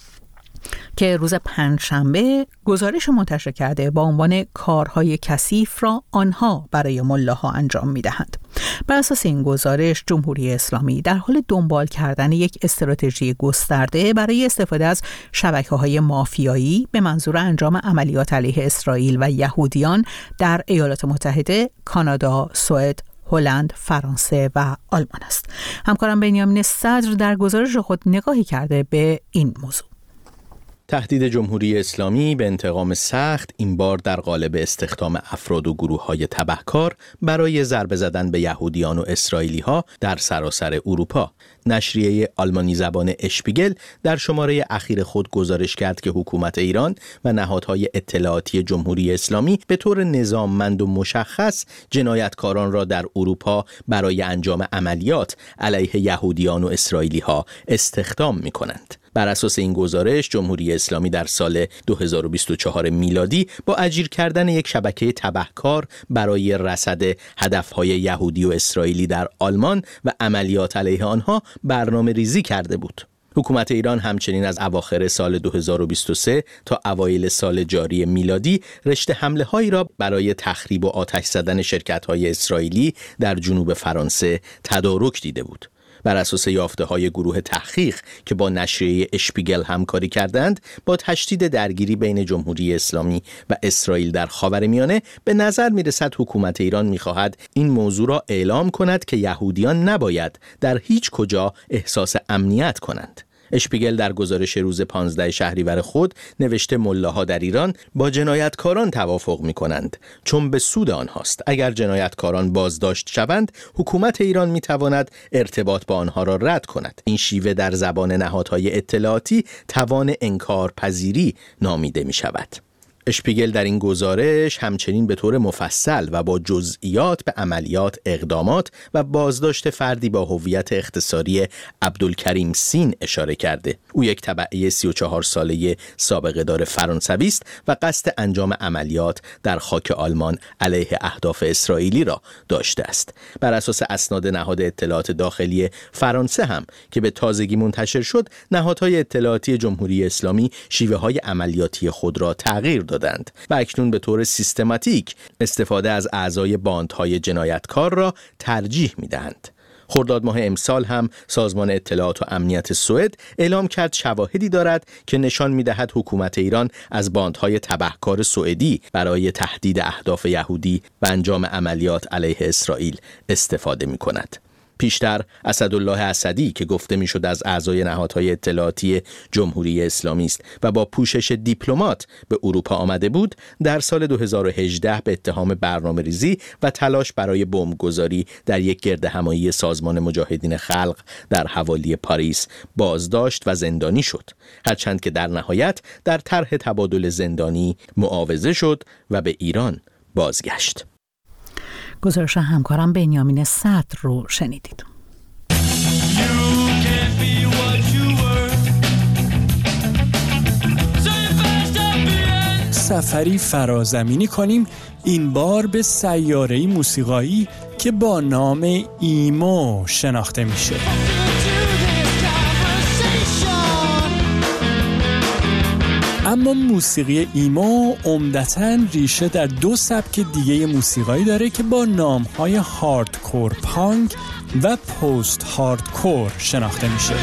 که روز پنجشنبه گزارش منتشر کرده با عنوان کارهای کثیف را آنها برای ملاها انجام می‌دهند. بر اساس این گزارش جمهوری اسلامی در حال دنبال کردن یک استراتژی گسترده برای استفاده از شبکه‌های مافیایی به منظور انجام عملیات علیه اسرائیل و یهودیان در ایالات متحده، کانادا، سوئد، هلند، فرانسه و آلمان است. همکارم بنیامین صدر در گزارش خود نگاهی کرده به این موضوع. تهدید جمهوری اسلامی به انتقام سخت این بار در قالب استخدام افراد و گروه‌های تبهکار برای ضربه زدن به یهودیان و اسرائیلی‌ها در سراسر اروپا. نشریه آلمانی زبان اشپیگل در شماره اخیر خود گزارش کرد که حکومت ایران و نهادهای اطلاعاتی جمهوری اسلامی به طور نظاممند و مشخص جنایتکاران را در اروپا برای انجام عملیات علیه یهودیان و اسرائیلی‌ها استخدام می‌کنند. بر اساس این گزارش جمهوری اسلامی در سال 2024 میلادی با اجیر کردن یک شبکه تبهکار برای رصد هدفهای یهودی و اسرائیلی در آلمان و عملیات علیه آنها برنامه ریزی کرده بود. حکومت ایران همچنین از اواخر سال 2023 تا اوایل سال جاری میلادی رشته حمله هایی را برای تخریب و آتش زدن شرکت های اسرائیلی در جنوب فرانسه تدارک دیده بود. بر اساس یافته‌های گروه تحقیق که با نشریه اشپیگل همکاری کردند، با تشدید درگیری بین جمهوری اسلامی و اسرائیل در خاورمیانه به نظر می‌رسد حکومت ایران می‌خواهد این موضوع را اعلام کند که یهودیان نباید در هیچ کجا احساس امنیت کنند. اشپیگل در گزارش روز 15 شهریور خود نوشته ملاها در ایران با جنایتکاران توافق می‌کنند چون به سود آنهاست. اگر جنایتکاران بازداشت شوند، حکومت ایران می‌تواند ارتباط با آنها را رد کند. این شیوه در زبان نهادهای اطلاعاتی توان انکارپذیری نامیده می‌شود. اشپیگل در این گزارش همچنین به طور مفصل و با جزئیات به عملیات، اقدامات و بازداشت فردی با هویت اختصاری عبدالکریم سین اشاره کرده. او یک تبعه 34 ساله سابقه دار فرانسوی است و قصد انجام عملیات در خاک آلمان علیه اهداف اسرائیلی را داشته است. بر اساس اسناد نهاد اطلاعات داخلی فرانسه هم که به تازگی منتشر شد، نهادهای اطلاعاتی جمهوری اسلامی شیوه‌های عملیاتی خود را تغییر دادند و اکنون به طور سیستماتیک استفاده از اعضای باندهای جنایتکار را ترجیح می‌دهند. خرداد ماه امسال هم سازمان اطلاعات و امنیت سوئد اعلام کرد شواهدی دارد که نشان می‌دهد حکومت ایران از باندهای تبهکار سوئدی برای تهدید اهداف یهودی و انجام عملیات علیه اسرائیل استفاده می‌کند. پیشتر اسدالله اسدی که گفته میشد از اعضای نهادهای اطلاعاتی جمهوری اسلامی است و با پوشش دیپلمات به اروپا آمده بود، در سال 2018 به اتهام برنامه‌ریزی و تلاش برای بمبگذاری در یک گردهمایی سازمان مجاهدین خلق در حوالی پاریس بازداشت و زندانی شد، هرچند که در نهایت در طرح تبادل زندانی معاوضه شد و به ایران بازگشت. گزارش همکارم بنیامین صدر رو شنیدید. سفری فرازمینی کنیم، این بار به سیاره‌ای موسیقایی که با نام ایمو شناخته میشه. اما موسیقی ایمو عمدتاً ریشه در دو سبک دیگه موسیقایی داره که با نام‌های هاردکور پانک و پست هاردکور شناخته میشه.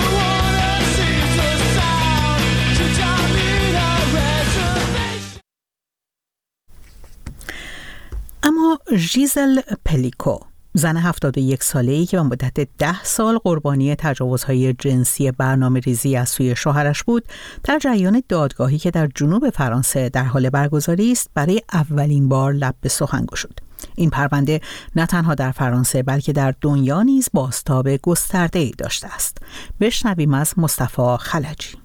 اما ژیزل پلیکو، زن 71 ساله‌ای که به مدت 10 سال قربانی تجاوزهای جنسی برنامه‌ریزی از سوی شوهرش بود، در جریان دادگاهی که در جنوب فرانسه در حال برگزاری است، برای اولین بار لب به سخن گشود. این پرونده نه تنها در فرانسه بلکه در دنیا نیز بازتاب گسترده‌ای داشته است. بشنویم از مصطفی خلجی.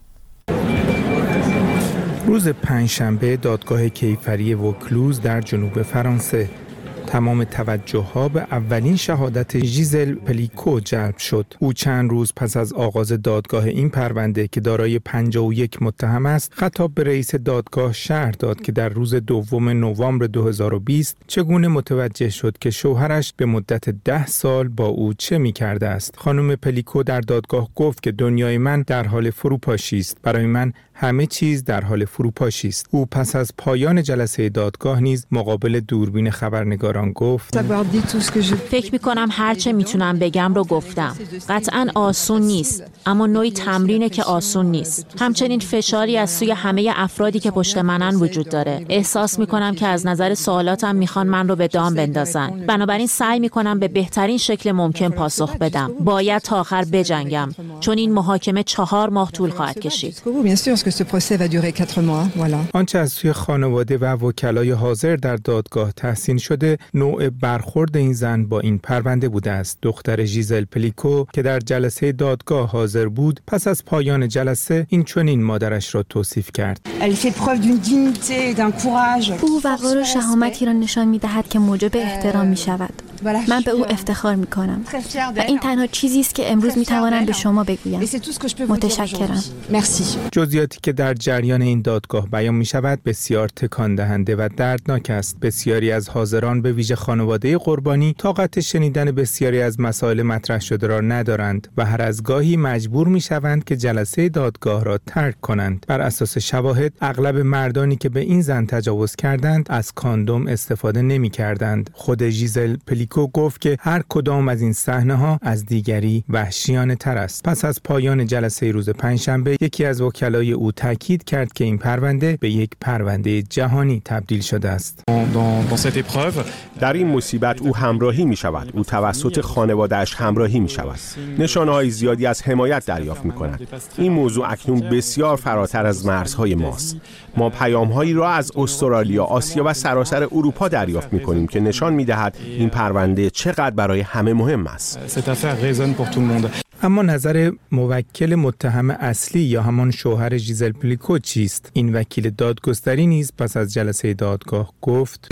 روز پنجشنبه دادگاه کیفری وکلوز در جنوب فرانسه، تمام توجه‌ها به اولین شهادت ژیزل پلیکو جلب شد. او چند روز پس از آغاز دادگاه این پرونده که دارای 51 متهم است، خطاب به رئیس دادگاه شرح داد که در روز 2 نوامبر 2020 چگونه متوجه شد که شوهرش به مدت 10 سال با او چه می‌کرده است. خانم پلیکو در دادگاه گفت که دنیای من در حال فروپاشی است. برای من همه چیز در حال فروپاشی است. او پس از پایان جلسه دادگاه نیز مقابل دوربین خبرنگاران گفت: فکر می‌کنم هر چه میتونم بگم رو گفتم. قطعاً آسون نیست، اما نوعی تمرینه که آسون نیست. همچنین فشاری از سوی همه افرادی که پشت منن وجود داره. احساس می‌کنم که از نظر سوالاتم میخوان من رو به دام بندازن. بنابراین سعی می‌کنم به بهترین شکل ممکن پاسخ بدم. باید تا آخر بجنگم، چون این محاکمه 4 ماه طول خواهد کشید. آنچه از سوی خانواده و وکلای حاضر در دادگاه تحسین شده، نوع برخورد این زن با این پرونده بوده است. دختر ژیزل پلیکو که در جلسه دادگاه حاضر بود، پس از پایان جلسه این چنین مادرش را توصیف کرد: او وقار و شهامتی را نشان می‌دهد که موجب احترام می‌شود. من به او افتخار می‌کنم و این تنها چیزی است که امروز می‌توانم به شما بگویم. متشکرم. جزئیاتی که در جریان این دادگاه بیان می‌شود بسیار تکان دهنده و دردناک است. بسیاری از حاضران به ویژه خانواده قربانی طاقت شنیدن بسیاری از مسائل مطرح شده را ندارند و هر از گاهی مجبور می‌شوند که جلسه دادگاه را ترک کنند. بر اساس شواهد اغلب مردانی که به این زن تجاوز کردند از کاندوم استفاده نمی‌کردند. خود ژیزل پلیکو گفت که هر کدام از این صحنه‌ها از دیگری وحشیانه تر است. پس از پایان جلسه روز پنجشنبه یکی از وکلای او تاکید کرد که این پرونده به یک پرونده جهانی تبدیل شده است. در این مصیبت او همراهی می شود. او توسط خانواده‌اش همراهی می شود. نشانه‌های زیادی از حمایت دریافت می کند. این موضوع اکنون بسیار فراتر از مرزهای ماست. ما پیام‌هایی را از استرالیا، آسیا و سراسر اروپا دریافت می کنیم که نشان می دهد این پرونده چقدر برای همه مهم است. اما نظر موکل متهم اصلی یا همان شوهر ژیزل پلیکو چیست؟ این وکیل دادگستری نیز پس از جلسه دادگاه گفت: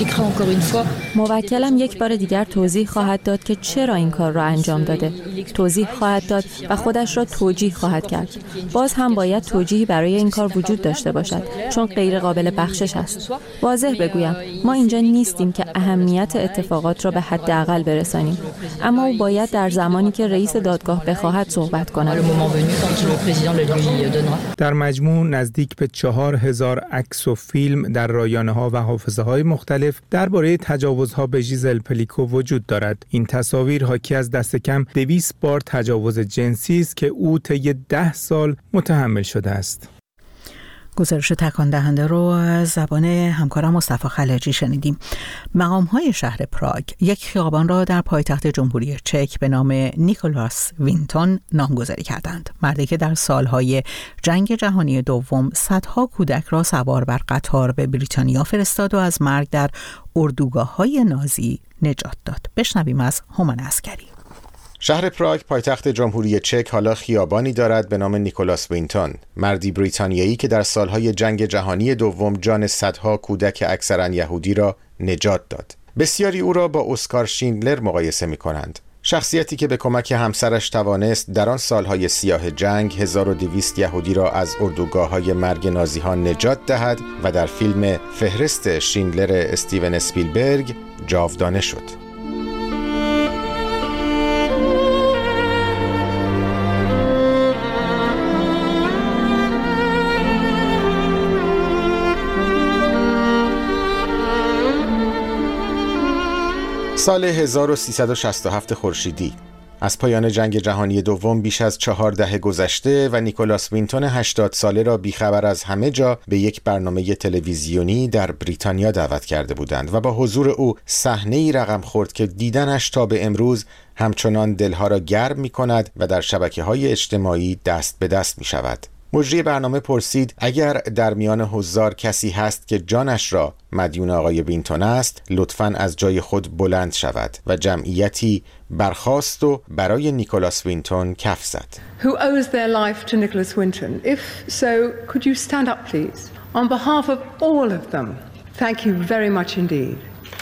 موکلم یک بار دیگر توضیح خواهد داد که چرا این کار را انجام داده. توضیح خواهد داد و خودش را توجیه خواهد کرد. باز هم باید توجیهی برای این کار وجود داشته باشد چون غیر قابل بخشش است. واضح بگویم ما اینجا نیستیم که اهمیت اتفاقات را به حداقل برسانیم، اما او باید در زمانی که رئیس دادگاه بخواهد صحبت کند. در مجموع نزدیک به 4000 عکس و فیلم در رایانه‌ها و حافظه‌های مختلف درباره تجاوزها به ژیزل پلیکو وجود دارد. این تصاویر حاکی از دست کم 200 بار تجاوز جنسی است که او طی 10 سال متحمل شده است. گزارش تکان دهنده رو از زبان همکارم مصطفی خلجی شنیدیم. مقام‌های شهر پراگ یک خیابان را در پایتخت جمهوری چک به نام نیکولاس وینتون نامگذاری کردند. مردی که در سالهای جنگ جهانی دوم صدها کودک را سوار بر قطار به بریتانیا فرستاد و از مرگ در اردوگاه‌های نازی نجات داد. بشنویم از هومن عسکری. شهر پراگ پایتخت جمهوری چک حالا خیابانی دارد به نام نیکولاس وینتون، مردی بریتانیایی که در سالهای جنگ جهانی دوم جان صدها کودک اکثرا یهودی را نجات داد. بسیاری او را با اسکار شیندلر مقایسه می کنند. شخصیتی که به کمک همسرش توانست در آن سالهای سیاه جنگ 1200 یهودی را از اردوگاه‌های مرگ نازی‌ها نجات دهد و در فیلم فهرست شیندلر استیون اسپیلبرگ جاودانه شد. سال 1367 خورشیدی، از پایان جنگ جهانی دوم بیش از 4 دهه گذشته و نیکولاس وینتون 80 ساله را بیخبر از همه جا به یک برنامه تلویزیونی در بریتانیا دعوت کرده بودند و با حضور او صحنه‌ای رقم خورد که دیدنش تا به امروز همچنان دلها را گرم می کند و در شبکه‌های اجتماعی دست به دست می شود. مجری برنامه پرسید اگر در میان حضار کسی هست که جانش را مدیون آقای وینتون است لطفاً از جای خود بلند شود و جمعیتی برخاست و برای نیکولاس وینتون کف زد. Who owes their life to Nicholas Winton? If so, could you stand up please? On behalf of all of them, thank you very much indeed.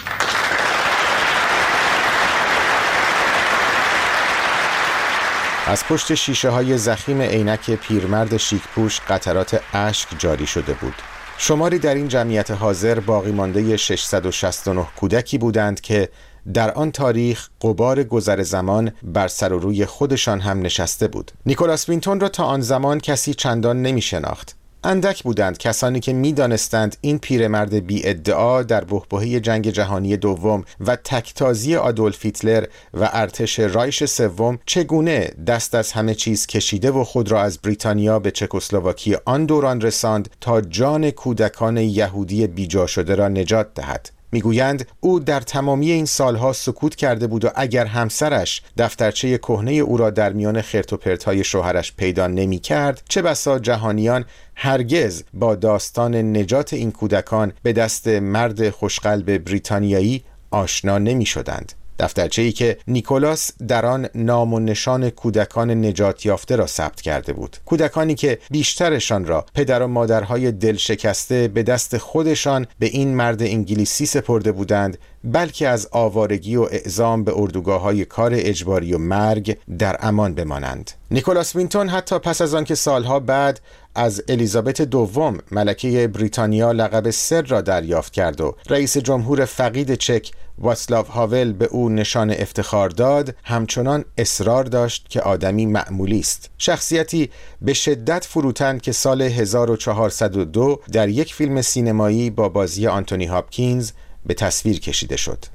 از پشت شیشه های ضخیم عینک پیرمرد شیک‌پوش قطرات اشک جاری شده بود. شماری در این جمعیت حاضر باقی مانده 669 کودکی بودند که در آن تاریخ غبار گذر زمان بر سر و روی خودشان هم نشسته بود. نیکولاس وینتون را تا آن زمان کسی چندان نمی شناخت. اندک بودند کسانی که می دانستند این پیرمرد بی ادعا در بحبوحه جنگ جهانی دوم و تکتازی آدولف هیتلر و ارتش رایش سوم چگونه دست از همه چیز کشیده و خود را از بریتانیا به چکسلواکی آن دوران رساند تا جان کودکان یهودی بیجا شده را نجات دهد. میگویند او در تمامی این سالها سکوت کرده بود و اگر همسرش دفترچه کهنه او را در میان خرت و پرت‌های شوهرش پیدا نمی‌کرد، چه بسا جهانیان هرگز با داستان نجات این کودکان به دست مرد خوشقلب بریتانیایی آشنا نمی‌شدند. دفترچه‌ای که نیکولاس در آن نام و نشان کودکان نجات یافته را ثبت کرده بود. کودکانی که بیشترشان را پدر و مادرهای دل شکسته به دست خودشان به این مرد انگلیسی سپرده بودند، بلکه از آوارگی و اعزام به اردوگاه‌های کار اجباری و مرگ در امان بمانند. نیکولاس وینتون حتی پس از آن که سالها بعد از الیزابت دوم ملکه بریتانیا لقب سر را دریافت کرد و رئیس جمهور فقید چک واتسلاو هاول به او نشان افتخار داد، همچنان اصرار داشت که آدمی معمولی است. شخصیتی به شدت فروتن که سال 1402 در یک فیلم سینمایی با بازی آنتونی هاپکینز به تصویر کشیده شد.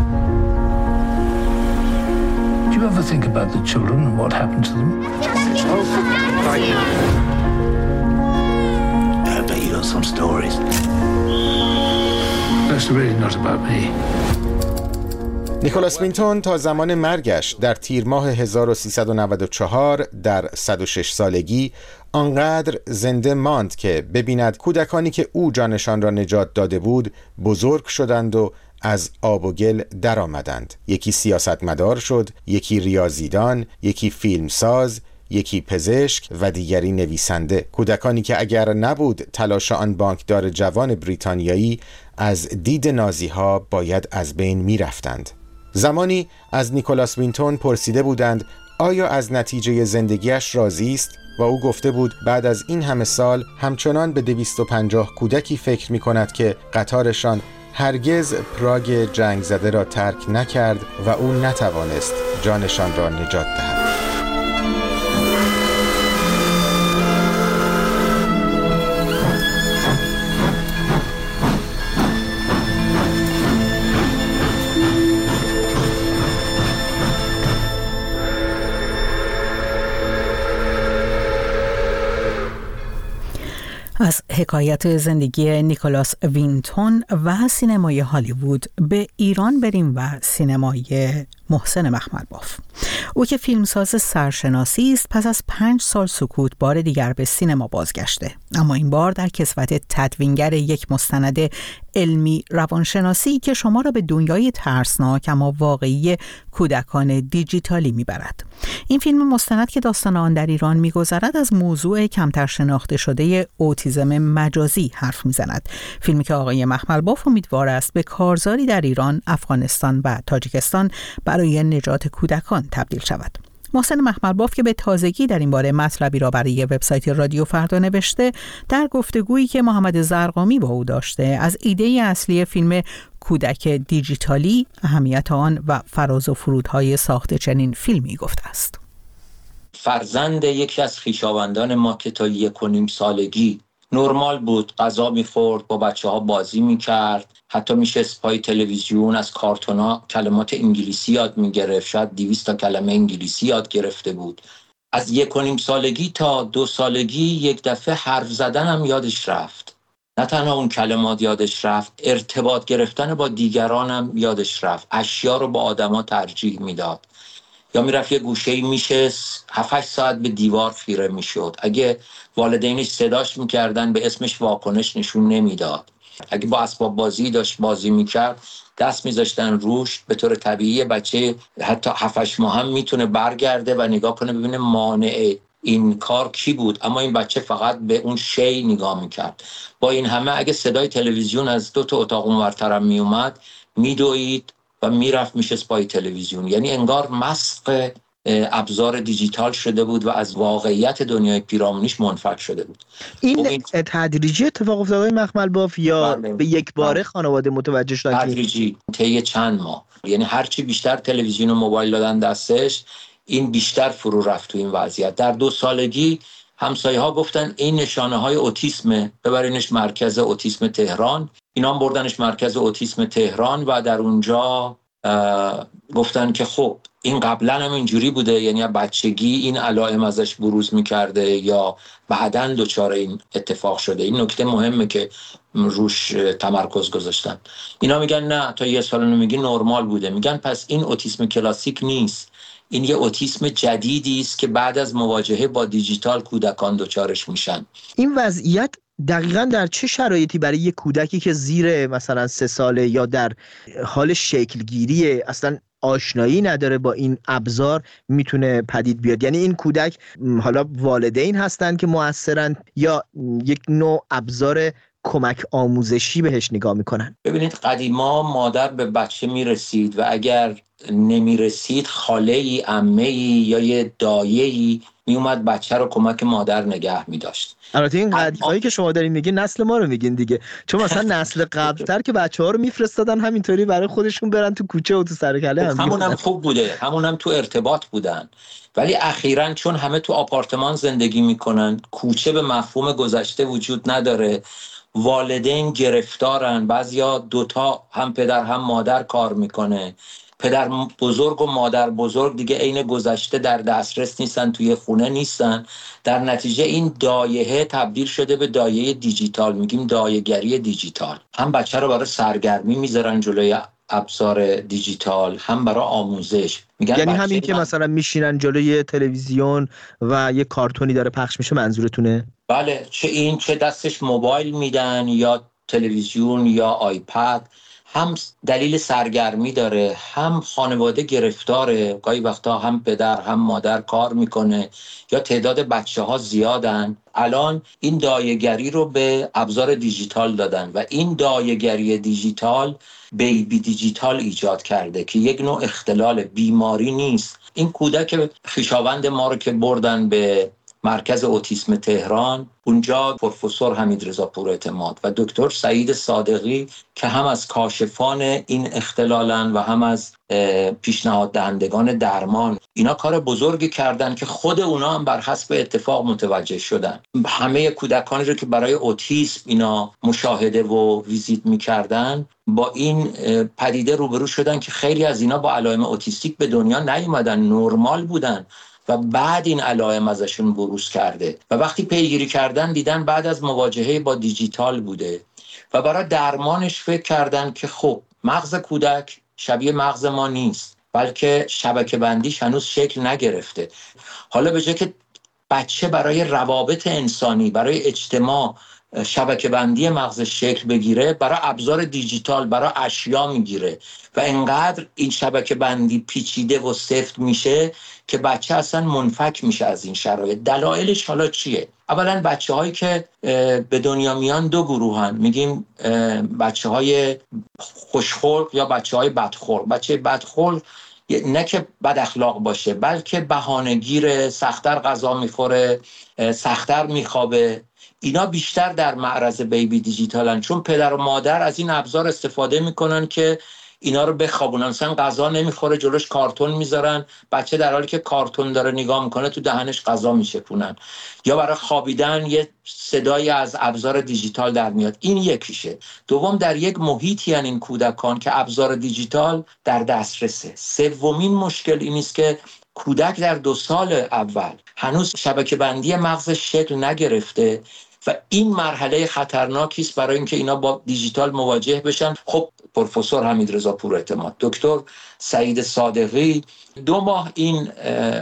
Do you ever think about the children and what happened to them? I bet you got some stories. That's really not about me. نیکولاس وینتون تا زمان مرگش در تیر ماه 1394 در 106 سالگی آنقدر زنده ماند که ببیند کودکانی که او جانشان را نجات داده بود بزرگ شدند و از آب و گل در آمدند. یکی سیاستمدار شد، یکی ریاضیدان، یکی فیلمساز، یکی پزشک و دیگری نویسنده. کودکانی که اگر نبود تلاش آن بانکدار جوان بریتانیایی، از دید نازی‌ها باید از بین می رفتند. زمانی از نیکولاس وینتون پرسیده بودند آیا از نتیجه زندگیش راضی است و او گفته بود بعد از این همه سال همچنان به 250 کودکی فکر می کند که قطارشان هرگز پراگ جنگ زده را ترک نکرد و او نتوانست جانشان را نجات دهد. از حکایت زندگی نیکولاس وینتون و سینمای هالیوود به ایران بریم و سینمای محسن مخملباف. او که فیلمساز سرشناسی است، پس از 5 سال سکوت بار دیگر به سینما بازگشته، اما این بار در کسوت تدوینگر یک مستند علمی روانشناسی که شما را به دنیای ترسناک اما واقعی کودکان دیجیتالی میبرد. این فیلم مستند که داستان آن در ایران میگذرد از موضوع کمتر شناخته شده اوتیسم مجازی حرف میزند. فیلمی که آقای مخملباف امیدوار است به کارزاری در ایران، افغانستان و تاجیکستان برای نجات کودکان تبدیل شود. محسن مخملباف که به تازگی در این باره مطلبی را برای وبسایت رادیو فردا نوشته، در گفتگویی که محمد زرقامی با او داشته از ایده اصلی فیلم کودک دیجیتالی، اهمیت آن و فراز و فرودهای ساخت چنین فیلمی گفته است. فرزند یکی از خویشاوندان ما که تا 1.5 سالگی نرمال بود، غذا می‌خورد، با بچه‌ها بازی می‌کرد، حتی میشست پای تلویزیون از کارتون‌ها کلمات انگلیسی یاد می‌گرفت، شاید 200 تا کلمه انگلیسی یاد گرفته بود. از 1.5 سالگی تا 2 سالگی یک دفعه حرف زدن هم یادش رفت. نه تنها اون کلمات یادش رفت، ارتباط گرفتن با دیگران هم یادش رفت. اشیا رو با آدما ترجیح میداد. یا میرفت یه گوشه‌ای میشست 7-8 ساعت به دیوار خیره میشد. اگه والدینش صداش میکردن به اسمش واکنش نشون نمیداد. اگه با اسباب بازی داشت بازی میکرد دست میذاشتن روش. به طور طبیعی بچه حتی 7-8 ماه هم میتونه برگرده و نگاه کنه ببینه مانع این کار کی بود، اما این بچه فقط به اون شی نگاه میکرد. با این همه اگه صدای تلویزیون از 2 تا اتاق اونورترم میومد میدوید و میرفت میشست پای تلویزیون. یعنی انگار مسخ ابزار دیجیتال شده بود و از واقعیت دنیای پیرامونیش منفک شده بود. این تدریجی اتفاق افتاد مخملباف یا به یک باره خانواده متوجه شدن؟ تدریجی، طی چند ماه. یعنی هرچی بیشتر تلویزیون و موبایل دادن دستش، این بیشتر فرو رفت تو این وضعیت. در 2 سالگی همسایه‌ها گفتن این نشانه‌های اوتیسمه، ببرینش مرکز اوتیسم تهران. اینا هم بردنش مرکز اوتیسم تهران و در اونجا گفتن که خب این قبلا هم اینجوری بوده، یعنی بچگی این علائم ازش بروز میکرده یا بعداً دچار این اتفاق شده. این نکته مهمه که روش تمرکز گذاشتن. اینا میگن نه، تا 1 سال میگی نرمال بوده. میگن پس این اوتیسم کلاسیک نیست، این یه اوتیسم جدیدی است که بعد از مواجهه با دیجیتال کودکان دچارش میشن. این وضعیت دقیقاً در چه شرایطی برای یک کودکی که زیر مثلا 3 ساله یا در حال شکلگیریه اصلا آشنایی نداره با این ابزار میتونه پدید بیاد؟ یعنی این کودک حالا والدین هستن که مؤثرن یا یک نوع ابزار کمک آموزشی بهش نگاه میکنن؟ ببینید قدیما مادر به بچه میرسید و اگر نمیرسید خاله‌ای، عمه‌ای یا یه دایه‌ای میومد بچه رو کمک مادر نگه میداشت. البته این قدیمایی که شما دارین میگین نسل ما رو میگین دیگه، چون مثلا نسل قبلتر که بچه‌ها رو میفرستادن همینطوری برای خودشون برن تو کوچه و تو سرکله همون خوب بوده، همون هم تو ارتباط بودن، ولی اخیراً چون همه تو آپارتمان زندگی میکنن، کوچه به مفهوم گذشته وجود نداره، والدین گرفتارن، بعضیا دوتا هم پدر هم مادر کار میکنه، پدر بزرگ و مادر بزرگ دیگه عین گذشته در دسترس نیستن، توی خونه نیستن، در نتیجه این دایه تبدیل شده به دایه دیجیتال، میگیم دایه‌گری دیجیتال. هم بچه رو برای سرگرمی میذارن جلوی ابزار دیجیتال، هم برای آموزش. یعنی همین که مثلا میشینن جلوی تلویزیون و یه کارتونی داره پخش میشه منظورتونه؟ بله، چه دستش موبایل میدن یا تلویزیون یا آیپد، هم دلیل سرگرمی داره، هم خانواده گرفتاره، گاهی وقتا هم پدر هم مادر کار میکنه یا تعداد بچه ها زیادن. الان این دایه‌گری رو به ابزار دیجیتال دادن و این دایه‌گری دیجیتال بیبی دیجیتال ایجاد کرده که یک نوع اختلال، بیماری نیست. این کودک خویشاوند ما رو که بردن به مرکز اوتیسم تهران، اونجا پروفسور حمیدرضا پوراعتماد و دکتر سعید صادقی که هم از کاشفان این اختلالن و هم از پیشنهاد دهندگان درمان، اینا کار بزرگی کردن که خود اونا هم بر حسب اتفاق متوجه شدن. همه کودکانی رو که برای اوتیسم اینا مشاهده و ویزیت میکردن با این پدیده روبرو شدن که خیلی از اینا با علائم اوتیستیک به دنیا نیومدن، نرمال بودن و بعد این علائم ازشون بروز کرده و وقتی پیگیری کردن دیدن بعد از مواجهه با دیجیتال بوده و برای درمانش فکر کردن که خب مغز کودک شبیه مغز ما نیست، بلکه شبکه بندیش هنوز شکل نگرفته. حالا به جای که بچه برای روابط انسانی، برای اجتماع شبکه بندی مغزش شکل بگیره، برای ابزار دیجیتال، برای اشیا میگیره و انقدر این شبکه بندی پیچیده و سفت میشه که بچه اصلا منفک میشه از این شرایط. دلایلش حالا چیه؟ اولا بچه هایی که به دنیا میان دو گروهن، میگیم بچه های خوشخلق یا بچه های بدخلق. بچه بدخلق نه که بد اخلاق باشه، بلکه بهانه‌گیر، سخت‌تر غذا میخوره، سخت‌تر میخوابه. اینا بیشتر در معرض بیبی دیجیتالن، چون پدر و مادر از این ابزار استفاده میکنن که اینا رو بخوابونن. مثلا غذا نمیخوره، جلوش کارتون میذارن، بچه در حالی که کارتون داره نگاه میکنه تو دهنش غذا میچپونن، یا برای خوابیدن یه صدایی از ابزار دیجیتال در میاد. این یکیشه. دوم، در یک محیطی ان این کودکان که ابزار دیجیتال در دسترسه. سومین مشکل این است که کودک در 2 سال اول هنوز شبکه بندی مغزش شکل نگرفته و این مرحله خطرناکی است برای اینکه اینا با دیجیتال مواجه بشن. خب پروفسور حمیدرضا پوراعتماد، دکتر سعید صادقی 2 ماه این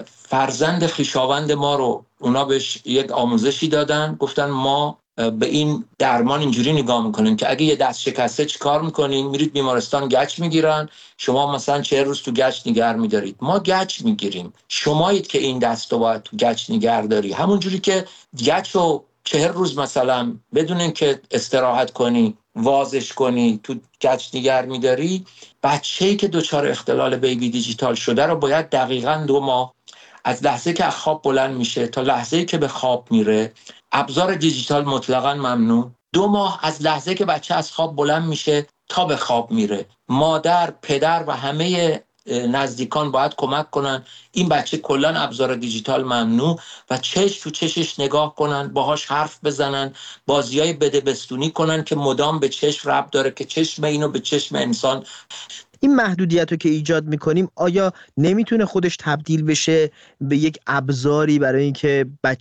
فرزند خویشاوند ما رو اونا بهش یک آموزشی دادن، گفتن ما به این درمان اینجوری نگاه میکنیم که اگه یه دست شکسته چی کار میکنین؟ میرید بیمارستان گچ میگیرن، شما مثلا 40 روز تو گچ نگه میدارید. ما گچ میگیریم، شمایید که این دست رو باید تو گچ نگه داری. همونجوری که گچ رو 40 روز مثلا بدون اینکه استراحت کنی وازش کنی تو گچ نگه میداری، بچه‌ای که دچار اختلال بیبی دیجیتال شده رو باید دقیقاً 2 ماه از لحظه که خواب بلند میشه تا لحظه‌ای که به خواب میره، ابزار دیجیتال مطلقاً ممنوع. 2 ماه از لحظه که بچه از خواب بلند میشه تا به خواب میره، مادر، پدر و همه نزدیکان باید کمک کنن این بچه کلاً ابزار دیجیتال ممنوع و چشم تو چشش نگاه کنن، باهاش حرف بزنن، بازیای بده بستونی کنن که مدام به چشم ربط داره که چشم اینو به چشم انسان. این محدودیت رو که ایجاد میکنیم آیا نمیتونه خودش تبدیل بشه به یک ابزاری برای اینکه بچه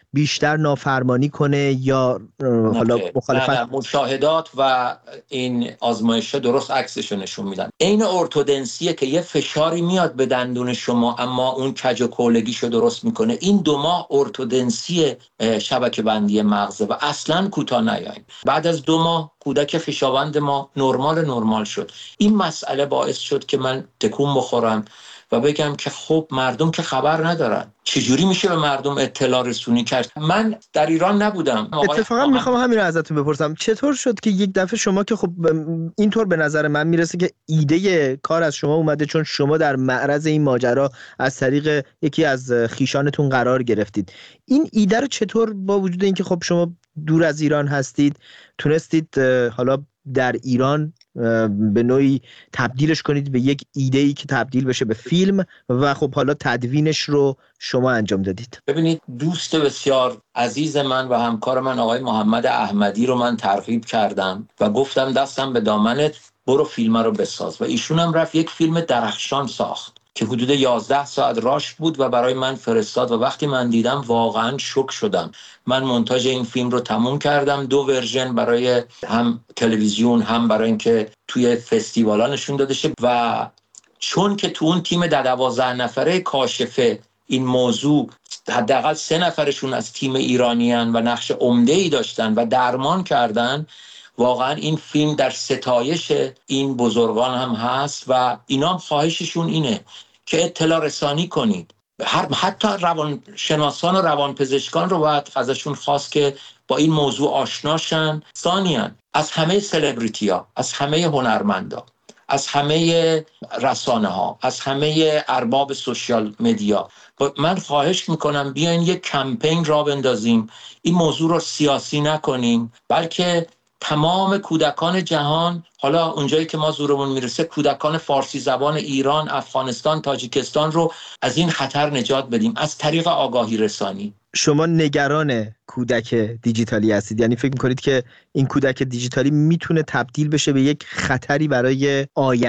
بیشتر نافرمانی کنه یا حالا مخالفت؟ نه، مشاهدات و این آزمایش درست عکسشو نشون میدن. این ارتودنسیه که یه فشاری میاد به دندون شما اما اون کج و کولگیشو درست میکنه. این 2 ماه ارتودنسی شبکه بندی مغزه و اصلا کوتاه نیاین. بعد از 2 ماه کودک خویشاوند ما نرمال شد. این مسئله باعث شد که من تکون بخورم و بگم که خب مردم که خبر ندارن، چجوری میشه به مردم اطلاع رسونی کرد؟ من در ایران نبودم. اتفاقا میخوام همین رو ازتون بپرسم، چطور شد که یک دفعه شما که خب اینطور به نظر من میرسه که ایده کار از شما اومده، چون شما در معرض این ماجرا از طریق یکی از خویشانتون قرار گرفتید. این ایده رو چطور با وجود اینکه خب شما دور از ایران هستید تونستید حالا در ایران به نوعی تبدیلش کنید به یک ایده‌ای که تبدیل بشه به فیلم و خب حالا تدوینش رو شما انجام دادید؟ ببینید، دوست بسیار عزیز من و همکار من آقای محمد احمدی رو من ترغیب کردم و گفتم دستم به دامنت، برو فیلم رو بساز. و ایشون هم رفت یک فیلم درخشان ساخت که حدود 11 ساعت راش بود و برای من فرستاد و وقتی من دیدم واقعا شوک شدم. من مونتاژ این فیلم رو تموم کردم، 2 ورژن برای هم تلویزیون هم برای اینکه توی فستیوالا نشون داده شه. و چون که تو اون تیم 12 نفره کاشفه این موضوع حداقل 3 نفرشون از تیم ایرانیان و نقش عمده‌ای داشتن و درمان کردن، واقعا این فیلم در ستایش این بزرگان هم هست و اینا هم خواهششون اینه که اطلاع رسانی کنید. حتی روانشناسان و روانپزشکان رو باید ازشون خواست که با این موضوع آشناشن. ثانیاً از همه سلبریتی‌ها، از همه هنرمندا، از همه رسانه ها، از همه ارباب سوشیال مدیا من خواهش میکنم بیاین یک کمپین را بندازیم، این موضوع رو سیاسی نکنیم، بلکه تمام کودکان جهان، حالا اونجایی که ما زورمون میرسه کودکان فارسی زبان ایران، افغانستان، تاجیکستان رو از این خطر نجات بدیم از طریق آگاهی رسانی. شما نگران کودک دیجیتالی هستید؟ یعنی فکر میکنید که این کودک دیجیتالی میتونه تبدیل بشه به یک خطری برای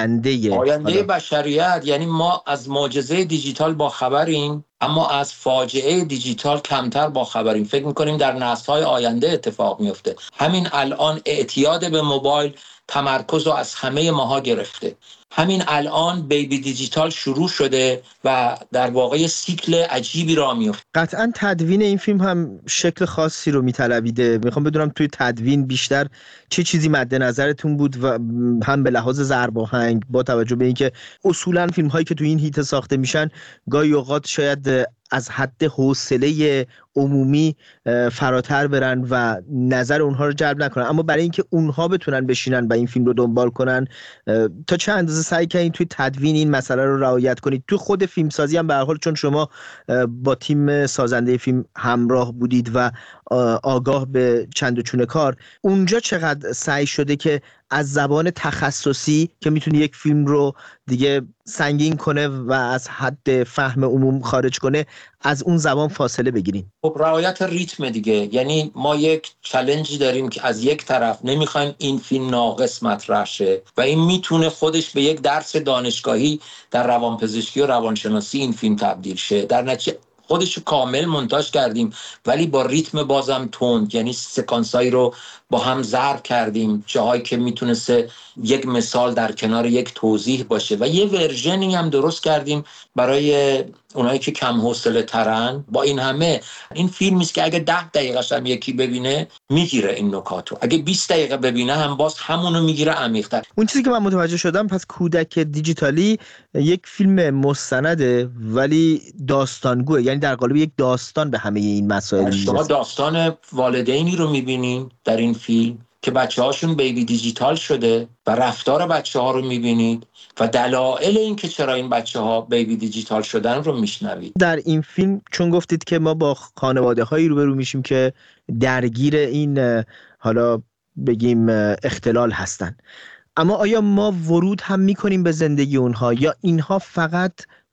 آینده بشریت؟ یعنی ما از معجزه دیجیتال با خبریم اما از فاجعه دیجیتال کمتر با خبریم. فکر میکنیم در نسل‌های آینده اتفاق میفته. همین الان اعتیاد به موبایل تمرکز رو از همه ماها گرفته. همین الان بیبی دیجیتال شروع شده و در واقع سیکل عجیبی را میفته. قطعا تدوین این فیلم هم شکل خاصی رو میطلبیده. میخوام بدونم توی تدوین بیشتر چه چیزی مد نظرتون بود و هم به لحاظ ضرب آهنگ، با توجه به اینکه اصولا فیلم هایی که توی این هیته ساخته میشن گاهی اوقات شاید از حد حوصله عمومی فراتر برن و نظر اونها رو جلب نکنن، اما برای اینکه اونها بتونن بشینن و این فیلم رو دنبال کنن تا چه اندازه سعی کردین توی تدوین این مسئله رو رعایت کنید؟ تو خود فیلمسازی هم به هر حال چون شما با تیم سازنده فیلم همراه بودید و آگاه به چند و چون کار، اونجا چقدر سعی شده که از زبان تخصصی که میتونه یک فیلم رو دیگه سنگین کنه و از حد فهم عموم خارج کنه، از اون زبان فاصله بگیرین؟ خب رعایت ریتم دیگه. یعنی ما یک چالنجی داریم که از یک طرف نمیخوایم این فیلم ناقص مطرح شه و این میتونه خودش به یک درس دانشگاهی در روانپزشکی و روانشناسی این فیلم تبدیل شه. در نتیجه خودشو کامل مونتاژ کردیم ولی با ریتم بازم تند، یعنی سکانسایی رو با هم ضرب کردیم، جاهایی که میتونسته یک مثال در کنار یک توضیح باشه و یه ورژنی هم درست کردیم برای اونایی که کم حوصله ترن. با این همه این فیلمی است که اگه 10 دقیقه هم یکی ببینه میگیره این نکاتو، اگه 20 دقیقه ببینه هم باز همونو میگیره عمیق‌تر. اون چیزی که من متوجه شدم پس کودک دیجیتالی یک فیلم مستنده ولی داستانگوه، یعنی در قالب یک داستان به همه این مسائل شما داستان والدینی رو میبینین در این فیلم که بچه‌هاشون بیبی دیجیتال شده و رفتار بچه‌ها رو می‌بینید و دلایل این که چرا این بچه‌ها بیبی دیجیتال شدن رو میشنوید. در این فیلم چون گفتید که ما با خانواده‌هایی روبرو میشیم که درگیر این حالا بگیم اختلال هستن، اما آیا ما ورود هم می‌کنیم به زندگی اونها یا اینها فقط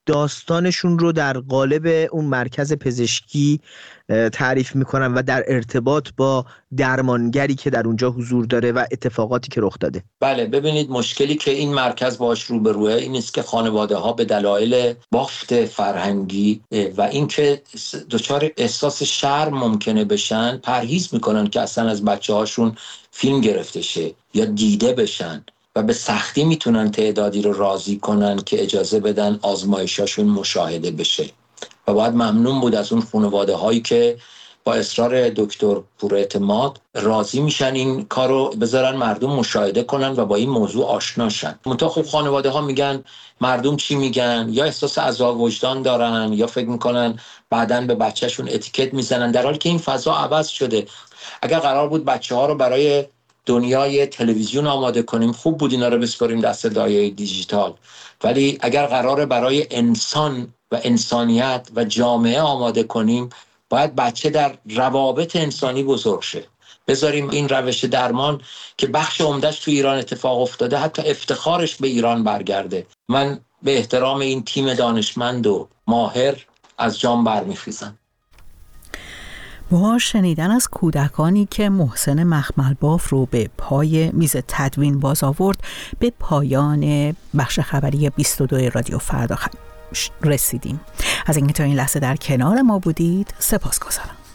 داستانشون رو در قالب اون مرکز پزشکی تعریف میکنن و در ارتباط با درمانگری که در اونجا حضور داره و اتفاقاتی که رخ داده. بله، ببینید مشکلی که این مرکز باش روبروه این است که خانواده ها به دلایل بافت فرهنگی و اینکه دچار احساس شرم ممکنه بشن پرهیز میکنن که اصلا از بچه هاشون فیلم گرفته شه یا دیده بشن و به سختی میتونن تعدادی رو راضی کنن که اجازه بدن آزمایشاشون مشاهده بشه و باید ممنون بود از اون خانواده هایی که با اصرار دکتر پوراعتماد راضی میشن این کارو بذارن مردم مشاهده کنن و با این موضوع آشناشن. منتها خب خانواده ها میگن مردم چی میگن، یا احساس عذاب وجدان دارن یا فکر میکنن بعدن به بچهشون اتیکت میزنن، در حالی که این فضا عوض شده. اگر قرار بود بچه ها رو برای دنیای تلویزیون آماده کنیم خوب بود اینا رو بسپاریم دست دایره دیجیتال، ولی اگر قراره برای انسان و انسانیت و جامعه آماده کنیم باید بچه در روابط انسانی بزرگ شه. بذاریم این روش درمان که بخش عمدهش تو ایران اتفاق افتاده حتی افتخارش به ایران برگرده. من به احترام این تیم دانشمند و ماهر از جام برمیخیزم. با شنیدن از کودکانی که محسن مخملباف رو به پای میز تدوین باز آورد به پایان بخش خبری 22 رادیو فردا رسیدیم. از اینکه تا این لحظه در کنار ما بودید سپاسگزارم.